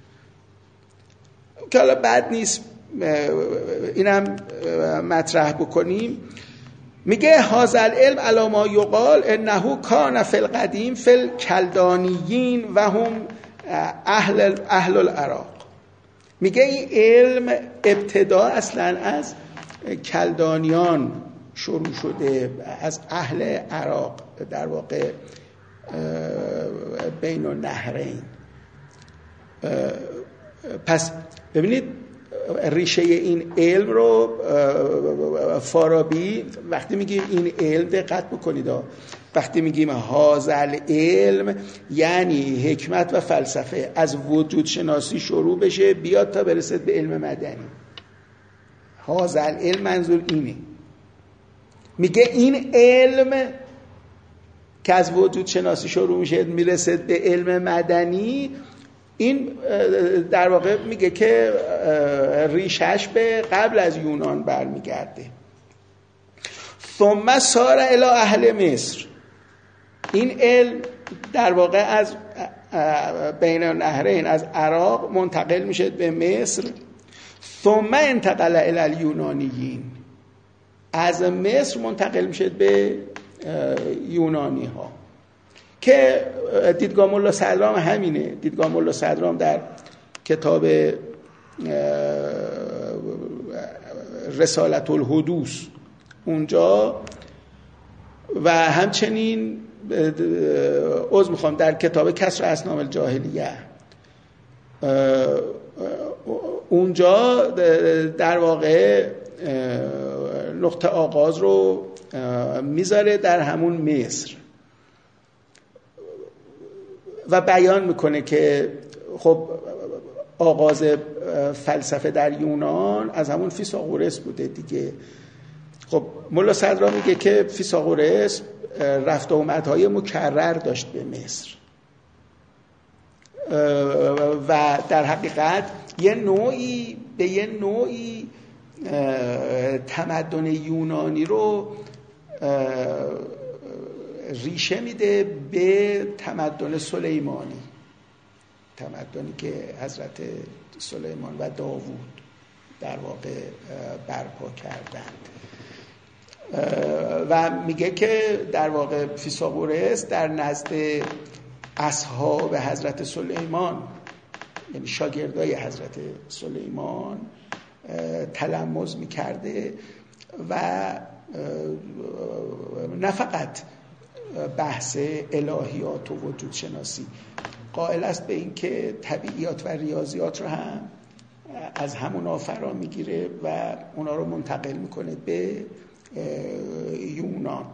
که حالا بد نیست اینم مطرح بکنیم. میگه هذا العلم علی ما یقال انه کان فی القدیم فی الکلدانیین و هم اهل العراق. میگه این علم ابتدا اصلا از کلدانیان شروع شده، از اهل عراق، در واقع بین النهرین. پس ببینید ریشه این علم رو فارابی وقتی میگیم این علم، دقت بکنید، وقتی میگیم هذا العلم یعنی حکمت و فلسفه از وجود شناسی شروع بشه بیاد تا برسه به علم مدنی. هذا العلم منظور اینه. میگه این علم که از وجود شناسی شروع میشه میرسه به علم مدنی، این در واقع میگه که ریشش به قبل از یونان برمیگرده. ثم سار الی اهل مصر. این علم در واقع از بین النهرین، از عراق منتقل میشه به مصر. ثم انتقل الی الیونانیین. از مصر منتقل میشه به یونانی ها که دیدگاه ملا صدرام همینه. دیدگاه ملا صدرام در کتاب رسالت الحدوث اونجا و همچنین در کتاب کسر اسنام الجاهلیه اونجا در واقع نقطه آغاز رو میذاره در همون مصر و بیان میکنه که خب آغاز فلسفه در یونان از همون فیثاغورس بوده دیگه. خب ملا صدرا میگه که فیثاغورس رفت و آمدهای مکرر داشت به مصر و در حقیقت به یه نوعی تمدن یونانی رو ریشه میده به تمدن سلیمانی، تمدنی که حضرت سلیمان و داوود در واقع برپا کردند. و میگه که در واقع فیثاغورس در نزد اصحاب حضرت سلیمان، یعنی شاگردای حضرت سلیمان، تلمذ میکرده و نه فقط بحث الهیات و وجود شناسی، قائل است به این که طبیعیات و ریاضیات رو هم از همونا فرا میگیره و اونا رو منتقل میکنه به یونان.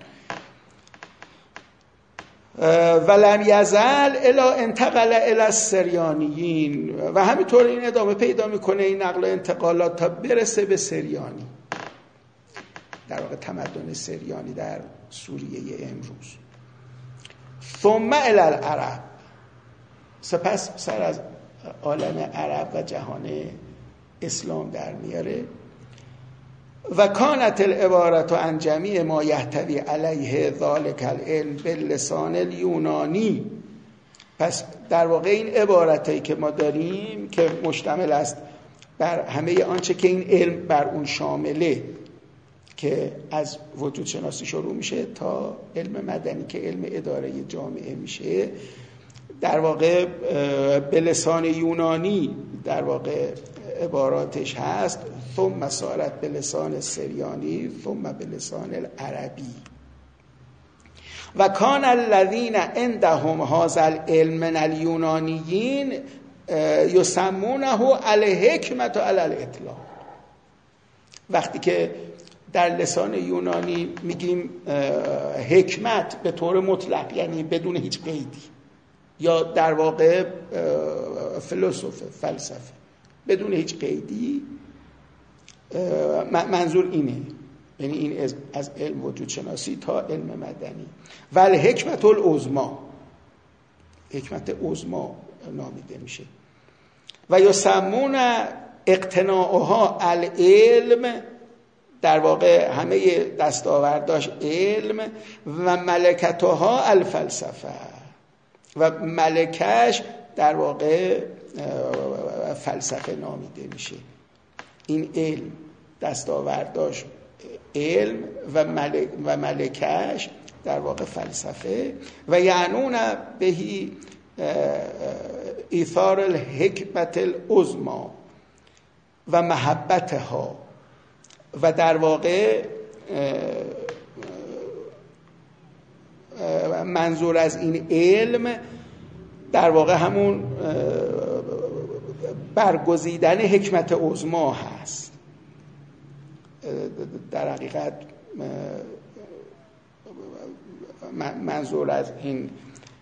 ولم یزل الا انتقل الی السریانیین، و همینطور این ادامه پیدا میکنه این نقل و انتقالات تا برسه به سریانی، در واقع تمدن سریانی در سوریه امروز. ثم الی العرب، سپس سر از عالم عرب و جهان اسلام در میاره. و کانت العبارت عن جمیع ما یحتوی علیه ذلک العلم باللسان الیونانی. پس در واقع این عبارتایی که ما داریم که مشتمل است بر همه آنچه که این علم بر اون شامله، که از وجود شناسی شروع میشه تا علم مدنی که علم اداره جامعه میشه، در واقع به لسان یونانی در واقع عباراتش هست. ثم صارت به لسان سریانی ثم به لسان العربی. و کان الذین عندهم هذا العلم من الیونانیین یسمونه الحکمة علی الاطلاق. وقتی که در لسان یونانی میگیم حکمت به طور مطلق، یعنی بدون هیچ قیدی، یا در واقع فلسفه بدون هیچ قیدی، منظور اینه، یعنی این از علم وجود شناسی تا علم مدنی. و الحکمت العظمی، حکمت عظمی نامیده میشه. و یسمون اقتناعها العلم، در واقع همه دستاورداش علم، و ملکتها الفلسفه، و ملکش در واقع فلسفه نامیده میشه. این علم دستاورداش علم و ملکش در واقع فلسفه. و یعنون بهی ایثار الحکمت العظمی و محبتها، و در واقع منظور از این علم در واقع همون برگزیدن حکمت عظمی هست. در حقیقت منظور از این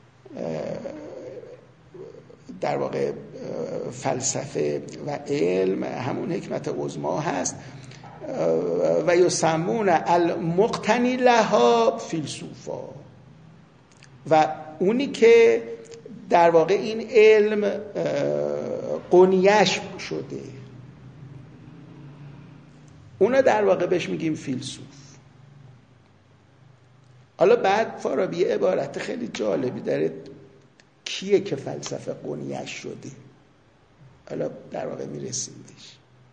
در واقع فلسفه و علم همون حکمت عظمی هست. و یسمون المقتنی لها فیلسوفا، و اونی که در واقع این علم قنیش شده، اونا در واقع بهش میگیم فیلسوف. حالا بعد فارابی عبارت خیلی جالبی داره، کیه که فلسفه قنیش شده، حالا در واقع میرسیم بهش.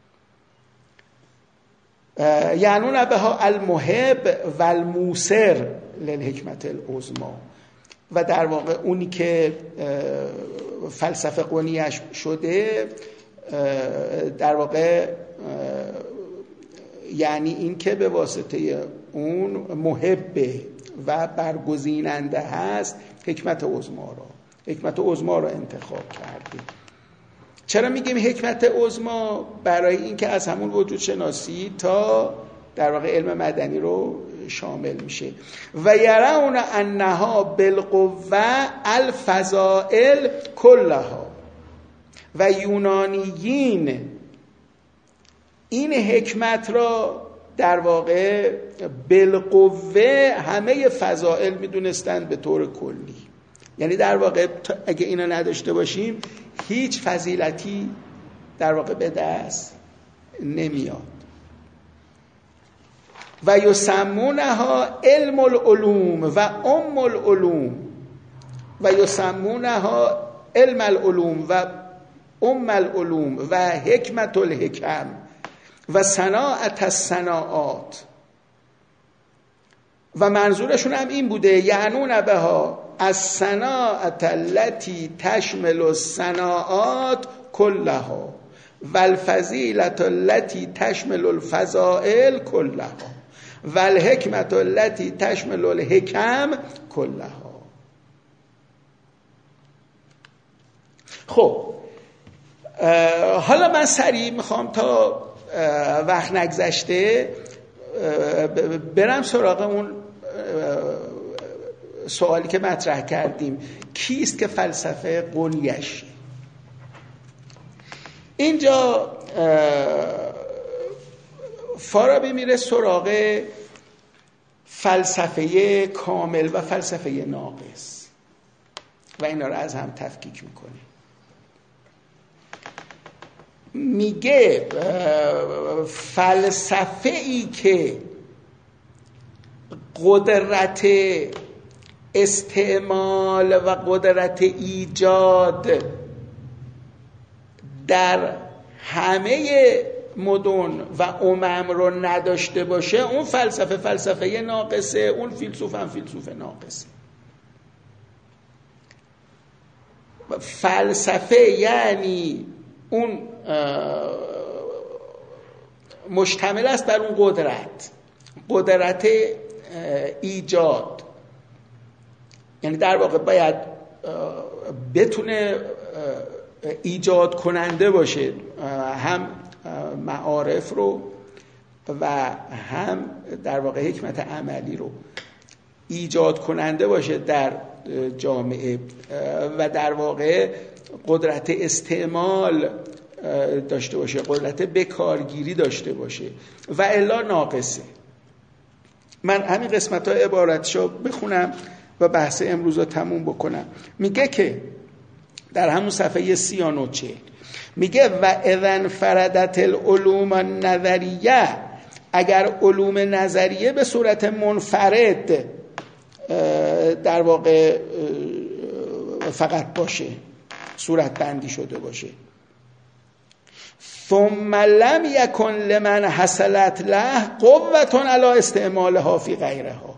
یعنون بها المحب و الموسر للحکمت العظمی، و در واقع اونی که فلسفه قنیش شده در واقع یعنی این که به واسطه اون محبه و برگزیننده هست حکمت عظمی رو انتخاب کرده. چرا میگیم حکمت عظمی؟ برای اینکه از همون وجود شناسی تا در واقع علم مدنی رو شامل میشه. و یرون انها بالقوه الفضائل کلها، و یونانیین این حکمت را در واقع بالقوه همه فضائل میدونستند به طور کلی. یعنی در واقع اگه اینا نداشته باشیم هیچ فضیلتی در واقع به دست نمیاد. و یسمونها علم العلوم و ام العلوم، و یسمونها علم العلوم و ام العلوم و حکمت الحکم و صناعت الصناعات. و منظورشون هم این بوده، یعنون بها از صناعت التي تشمل الصناعات کلها و الفضیلت التي تشمل الفضائل کلها و الحکمت التي تشمل الحکم کلها. خب حالا من سریع میخوام تا وقت نگذشته برم سراغ اون سوالی که مطرح کردیم، کیست که فلسفه قنیش؟ اینجا فارابی میره سراغ فلسفه کامل و فلسفه ناقص و اینا رو از هم تفکیک میکنه. میگه فلسفه ای که قدرت استعمال و قدرت ایجاد در همه مدن و امم رو نداشته باشه، اون فلسفه ناقصه، اون فیلسوف هم فیلسوف ناقصه. فلسفه یعنی اون مشتمل است بر اون قدرت ایجاد، یعنی در واقع باید بتونه ایجاد کننده باشه، هم معارف رو و هم در واقع حکمت عملی رو ایجاد کننده باشه در جامعه و در واقع قدرت استعمال داشته باشه، قدرت بکارگیری داشته باشه و الا ناقصه. من همین قسمت ها عبارتشو بخونم و بحث امروز رو تموم بکنم. میگه که در همون صفحه 39 میگه و اذن فردت العلوم النظریه، اگر علوم نظریه به صورت منفرد در واقع فقط باشه، صورت بندی شده باشه، ثم لم یکن لمن حصلت له قوة علی استعمالها فی غیرها،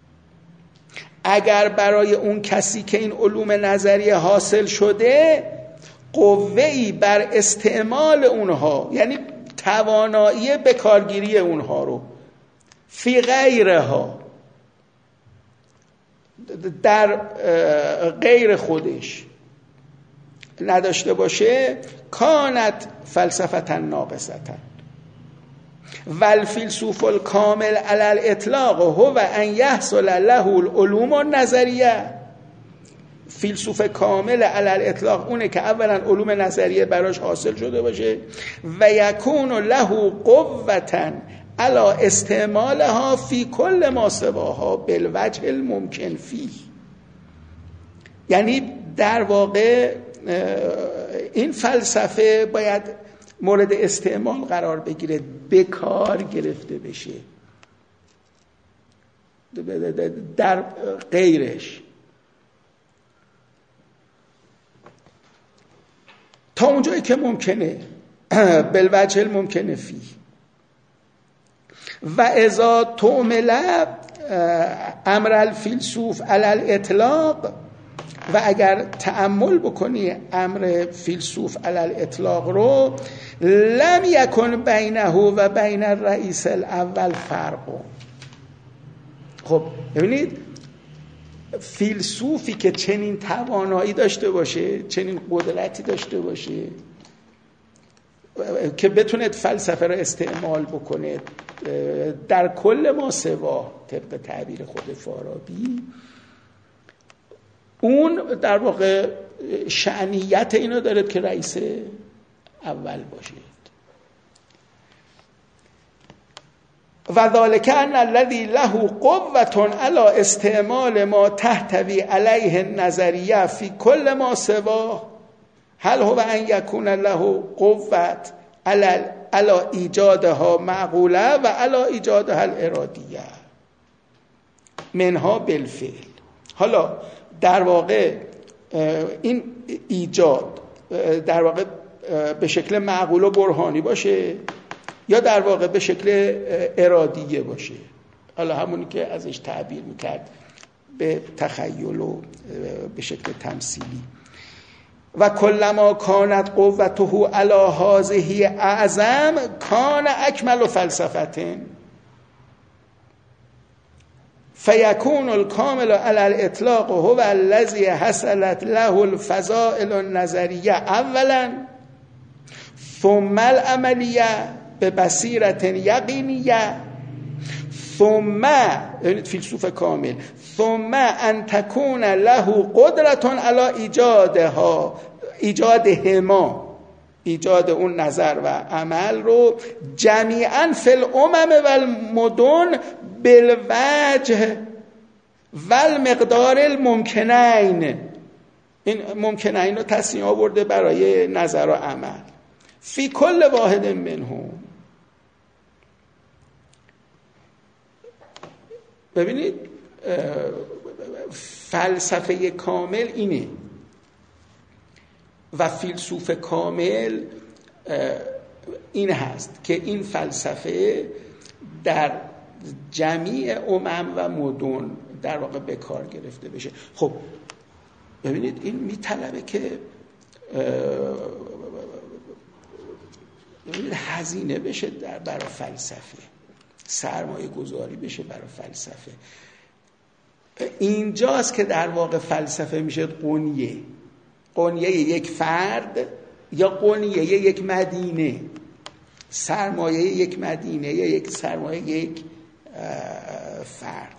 اگر برای اون کسی که این علوم نظریه حاصل شده قوه‌ای بر استعمال اونها، یعنی توانایی بکارگیری اونها رو، فی غیرها در غیر خودش نداشته باشه، کانت فلسفه ناقصه و الفیلسوف الکامل علی الاطلاق هو ان یحصل له العلوم النظریه. فیلسوف کامل علی الاطلاق اونه که اولا علوم نظریه براش حاصل شده باشه و یکون له قوة علی استعمالها فی کل ما سواها بالوجه الممکن فیه، یعنی در واقع این فلسفه باید مورد استعمال قرار بگیره، به کار گرفته بشه در غیرش، تا اونجایی که ممکنه، بالوجه الممکن فیه. و اذا تعمل امر الفیلسوف علی الاطلاق، و اگر تأمل بکنی امر فیلسوف علی الاطلاق رو، لم یکن بینه و بین الرئیس الاول فرق. خب ببینید، فیلسوفی که چنین توانایی داشته باشه، چنین قدرتی داشته باشه که بتونه فلسفه رو استعمال بکنه در کل ما سوا، طبق تعبیر خود فارابی، اون در واقع شأنیت اینو داره که رئیس اول باشه. و ذالک ان الذی له قوة علی استعمال ما تحتوی علیه النظریه فی کل ما سوا، هل هو ان یکون له قوة علی ایجادها معقوله و علی ایجادها الارادیه منها بالفعل. حالا در واقع این ایجاد در واقع به شکل معقول و برهانی باشه یا در واقع به شکل ارادیه باشه، حالا همونی که ازش تعبیر میکرد به تخیل و به شکل تمثیلی. و کلما کانت قوته علی هذه اعظم کان اکمل فلسفه. فیکون الکامل علی الاطلاق هو الذی حصلت له الفضائل النظریه اولا ثم العملیه ببصیرة یقینیه ثم فیلسوف کامل ثم ان تکون له قدرة علی ایجاد اون نظر و عمل رو جمیعا فی الامم و المدن بالوجه و المقدار الممکنین. این ممکنین رو تصنیح آورده برای نظر و عمل. فی کل واحد منهم. ببینید فلسفه کامل اینه و فیلسوف کامل این هست که این فلسفه در جمیع امم و مدن در واقع به کار گرفته بشه. خب ببینید این میطلبه که هزینه بشه برای فلسفه، سرمایه گذاری بشه برای فلسفه. اینجاست که در واقع فلسفه میشه قنیه یک فرد یا قنیه یک مدینه، سرمایه یک مدینه یا یک سرمایه یک فرد.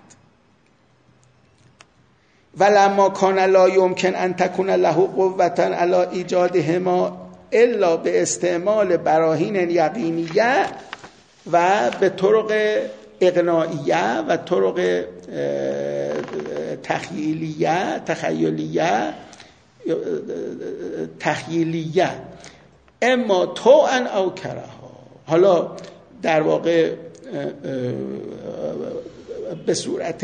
ولما کان لا یمکن ان تکون له قوة علی ایجادهما الا به استعمال براهین یقینیه و به طرق اقناعیه و طرق تخیلیه اما طوعا او کرها. حالا در واقع به صورت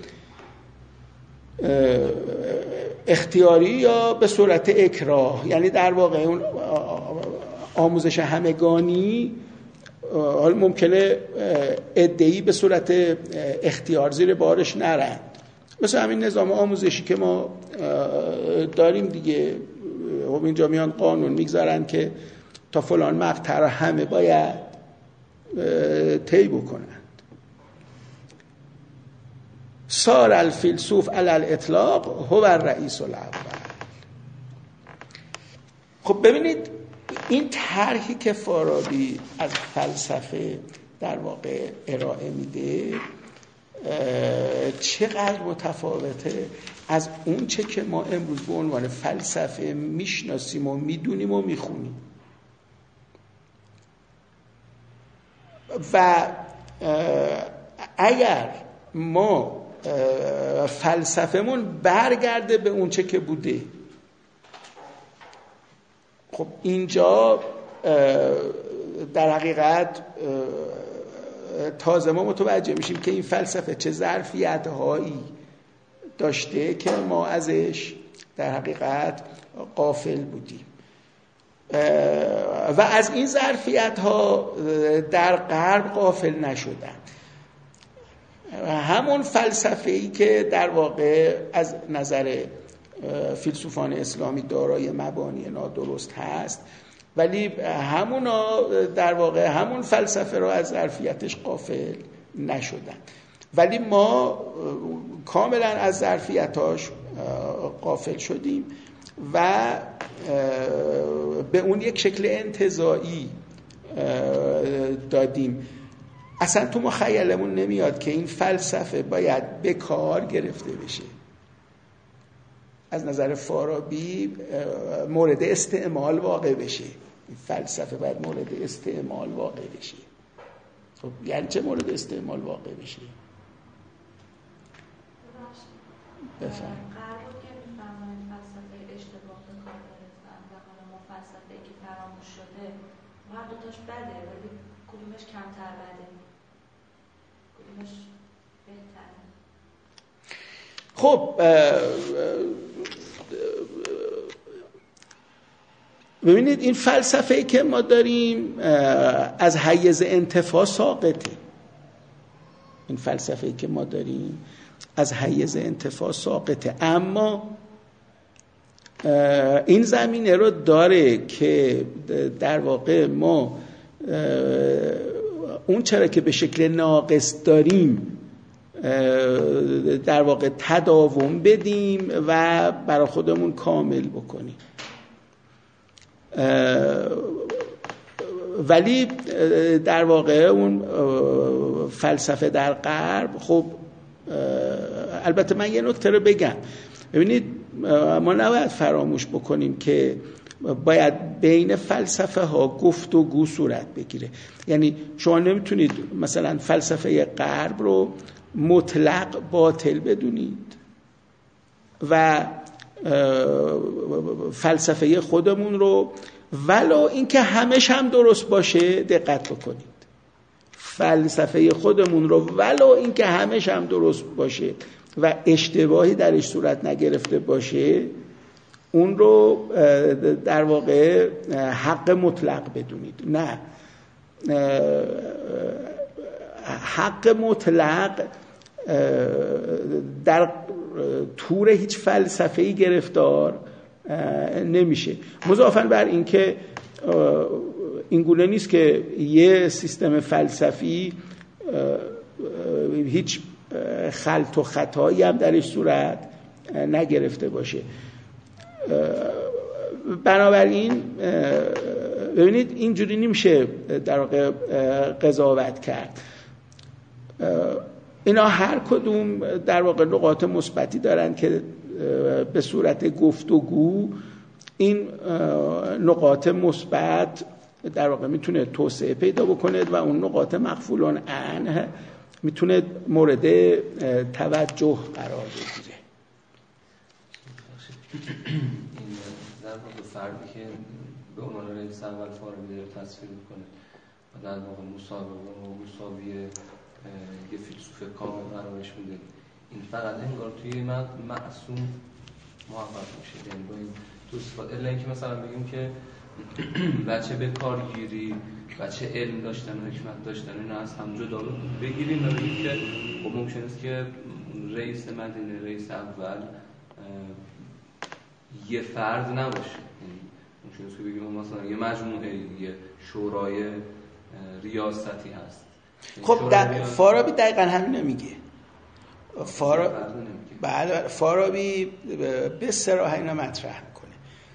اختیاری یا به صورت اکراه، یعنی در واقع اون آموزش همگانی حالا ممکنه عده‌ای به صورت اختیار زیر بارش نرن، مثل همین نظام آموزشی که ما داریم دیگه. خب اینجا میان قانون میگذارن که تا فلان مقطع همه باید طی بکنند. صار الفیلسوف علی الاطلاق هو الرئیس الاول. خب ببینید این طرحی که فارابی از فلسفه در واقع ارائه میده چقدر متفاوته از اون چه که ما امروز به عنوان فلسفه میشناسیم و میدونیم و میخونیم. و اگر ما فلسفهمون برگرده به اون چه که بوده، خب اینجا در حقیقت تازه ما متوجه میشیم که این فلسفه چه ظرفیت‌هایی داشته که ما ازش در حقیقت غافل بودیم و از این ظرفیت‌ها در غرب غافل نشدن. همون فلسفه‌ای که در واقع از نظر فیلسوفان اسلامی دارای مبانی نادرست هست، ولی همونا در واقع همون فلسفه رو از ظرفیتش غافل نشدن، ولی ما کاملا از ظرفیتاش غافل شدیم و به اون یک شکل انتزاعی دادیم. اصلا تو مخیلمون نمیاد که این فلسفه باید به کار گرفته بشه. از نظر فارابی مورد استعمال واقع بشه. این فلسفه باید مورد استعمال واقع بشه. خب یعنی چه مورد استعمال واقع بشه؟ بفهم. قرار که میفهمن فلسفه اشتباه به کار گرفتن و حالا ما فلسفه‌ای که فراموش شده هر دوتاش بده، ولی کدومش کمتر بده؟ کدومش بهتره؟ خب ببینید این فلسفه‌ای که ما داریم از حیز انتفاع ساقطه. این فلسفه‌ای که ما داریم از حیز انتفاع ساقطه، اما این زمینه رو داره که در واقع ما اون چرا که به شکل ناقص داریم در واقع تداوم بدیم و برای خودمون کامل بکنیم. ولی در واقع اون فلسفه در غرب، خب البته من یه نکته رو بگم، ببینید ما نباید فراموش بکنیم که باید بین فلسفه ها گفتگو صورت بگیره. یعنی شما نمیتونید مثلا فلسفه غرب رو مطلق باطل بدونید و فلسفه خودمون رو ولو اینکه همش هم درست باشه، دقت بکنید، فلسفه خودمون رو ولو اینکه همش هم درست باشه و اشتباهی درش صورت نگرفته باشه، اون رو در واقع حق مطلق بدونید. نه، حق مطلق در تور هیچ فلسفه‌ای گرفتار نمیشه. مضافاً بر این که این گونه نیست که یه سیستم فلسفی هیچ خلط و خطایی هم درش صورت نگرفته باشه. بنابراین ببینید اینجوری نمیشه در واقع قضاوت کرد. اینا هر کدوم در واقع نقاط مثبتی دارن که به صورت گفتگو این نقاط مثبت در واقع میتونه توسعه پیدا بکنه و اون نقاط مغفولان عنه میتونه مورد توجه قرار بگیره. این در واقع فردی که به عنوان رئیس اول فارابی داره تصویر میکنه و در واقع مساوی یه فیلسوف کامل قرارش میده، این فقط انگار توی معصوم محقق میشه. یعنی با این توصیفات، الا اینکه مثلا بگیم که بچه به کارگیری، بچه علم داشتن و حکمت داشتن اینا از هم جدا بگیریم و بگیم که خب ممکن است که رئیس مدینه، رئیس اول یه فرد نباشه. ممکن است که بگیم مثلا یه مجموعه، یه شورای ریاستی هست. خب فارابی دقیقا همین نمیگه. فارابی به صراحت اینا مطرح میکنه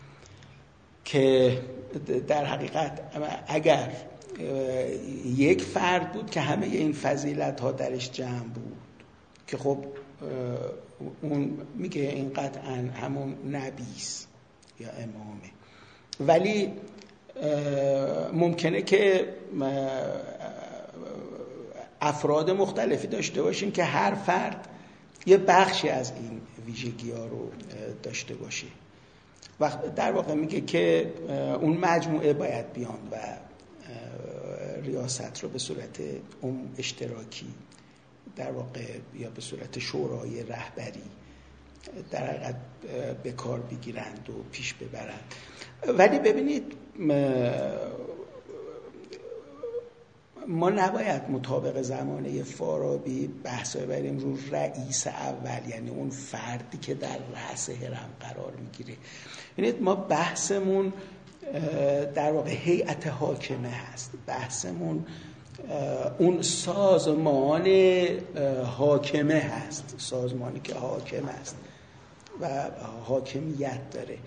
که در حقیقت اگر یک فرد بود که همه این فضیلت ها درش جمع بود، که خب اون میگه این قطعا همون نبیست یا امامه، ولی ممکنه که افراد مختلفی داشته باشیم که هر فرد یه بخشی از این ویژگی ها رو داشته باشه. وقت در واقع میگه که اون مجموعه باید بیان و ریاست رو به صورت اشتراکی در واقع یا به صورت شورای رهبری در حقیقت به کار بگیرند و پیش ببرند. ولی ببینید ما نباید مطابق زمانه فارابی بحثای بریم رو رئیس اول، یعنی اون فردی که در رأس هرم قرار میگیره. ببینید ما بحثمون در واقع هیئت حاکمه هست، بحثمون اون سازمان حاکمه هست، سازمانی که حاکم است و حاکمیت داره.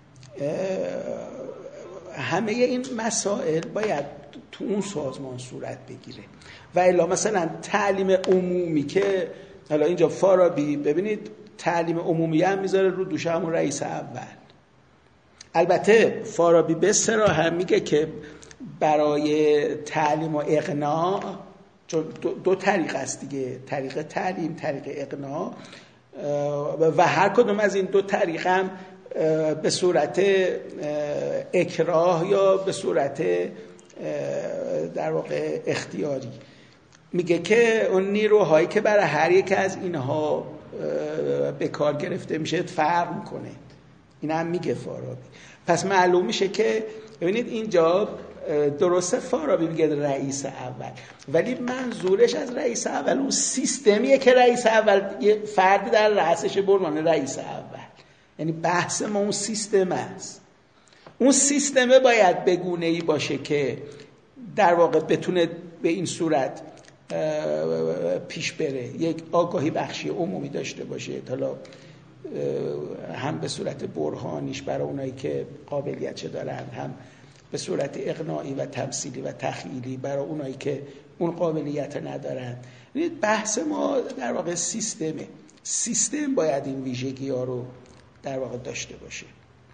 همه این مسائل باید تو اون سازمان صورت بگیره و الا مثلا تعلیم عمومی که حالا اینجا فارابی ببینید تعلیم عمومی هم میذاره رو دوش همون رئیس اول. البته فارابی به صراحت میگه که برای تعلیم و اقناع، چون دو طریق است دیگه، طریق تعلیم، طریق اقناع، و هر کدوم از این دو طریق هم به صورت اکراه یا به صورت در واقع اختیاری، میگه که اون نیروهایی که برای هر یک از اینها به کار گرفته میشه فرق میکنه. این هم میگه فارابی. پس معلوم میشه که ببینید اینجا درسته فارابی میگه رئیس اول، ولی منظورش از رئیس اول اون سیستمیه که رئیس اول یه فرد در رأسش به عنوان رئیس اول. یعنی بحث ما اون سیستم است. اون سیستمه باید به گونه‌ای باشه که در واقع بتونه به این صورت پیش بره، یک آگاهی بخشی عمومی داشته باشه، حالا هم به صورت برهانیش برای اونایی که قابلیت دارن، هم به صورت اقناعی و تمثیلی و تخیلی برای اونایی که اون قابلیت ندارن. بحث ما در واقع سیستم باید این ویژگی ها رو در واقع داشته باشه.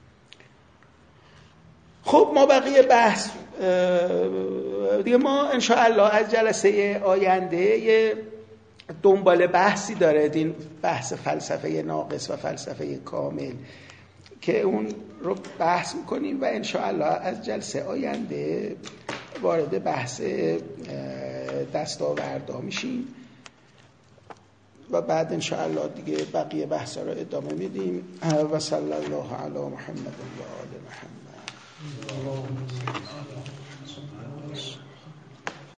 خب ما بقیه بحث دیگه ما انشاءالله از جلسه آینده یه دنبال بحثی داره، این بحث فلسفه ناقص و فلسفه کامل که اون رو بحث میکنیم و انشاءالله از جلسه آینده وارد بحث دستاوردا میشیم و بعد انشاءالله دیگه بقیه بحثا رو ادامه میدیم. و صلی الله علی محمد و آل محمد.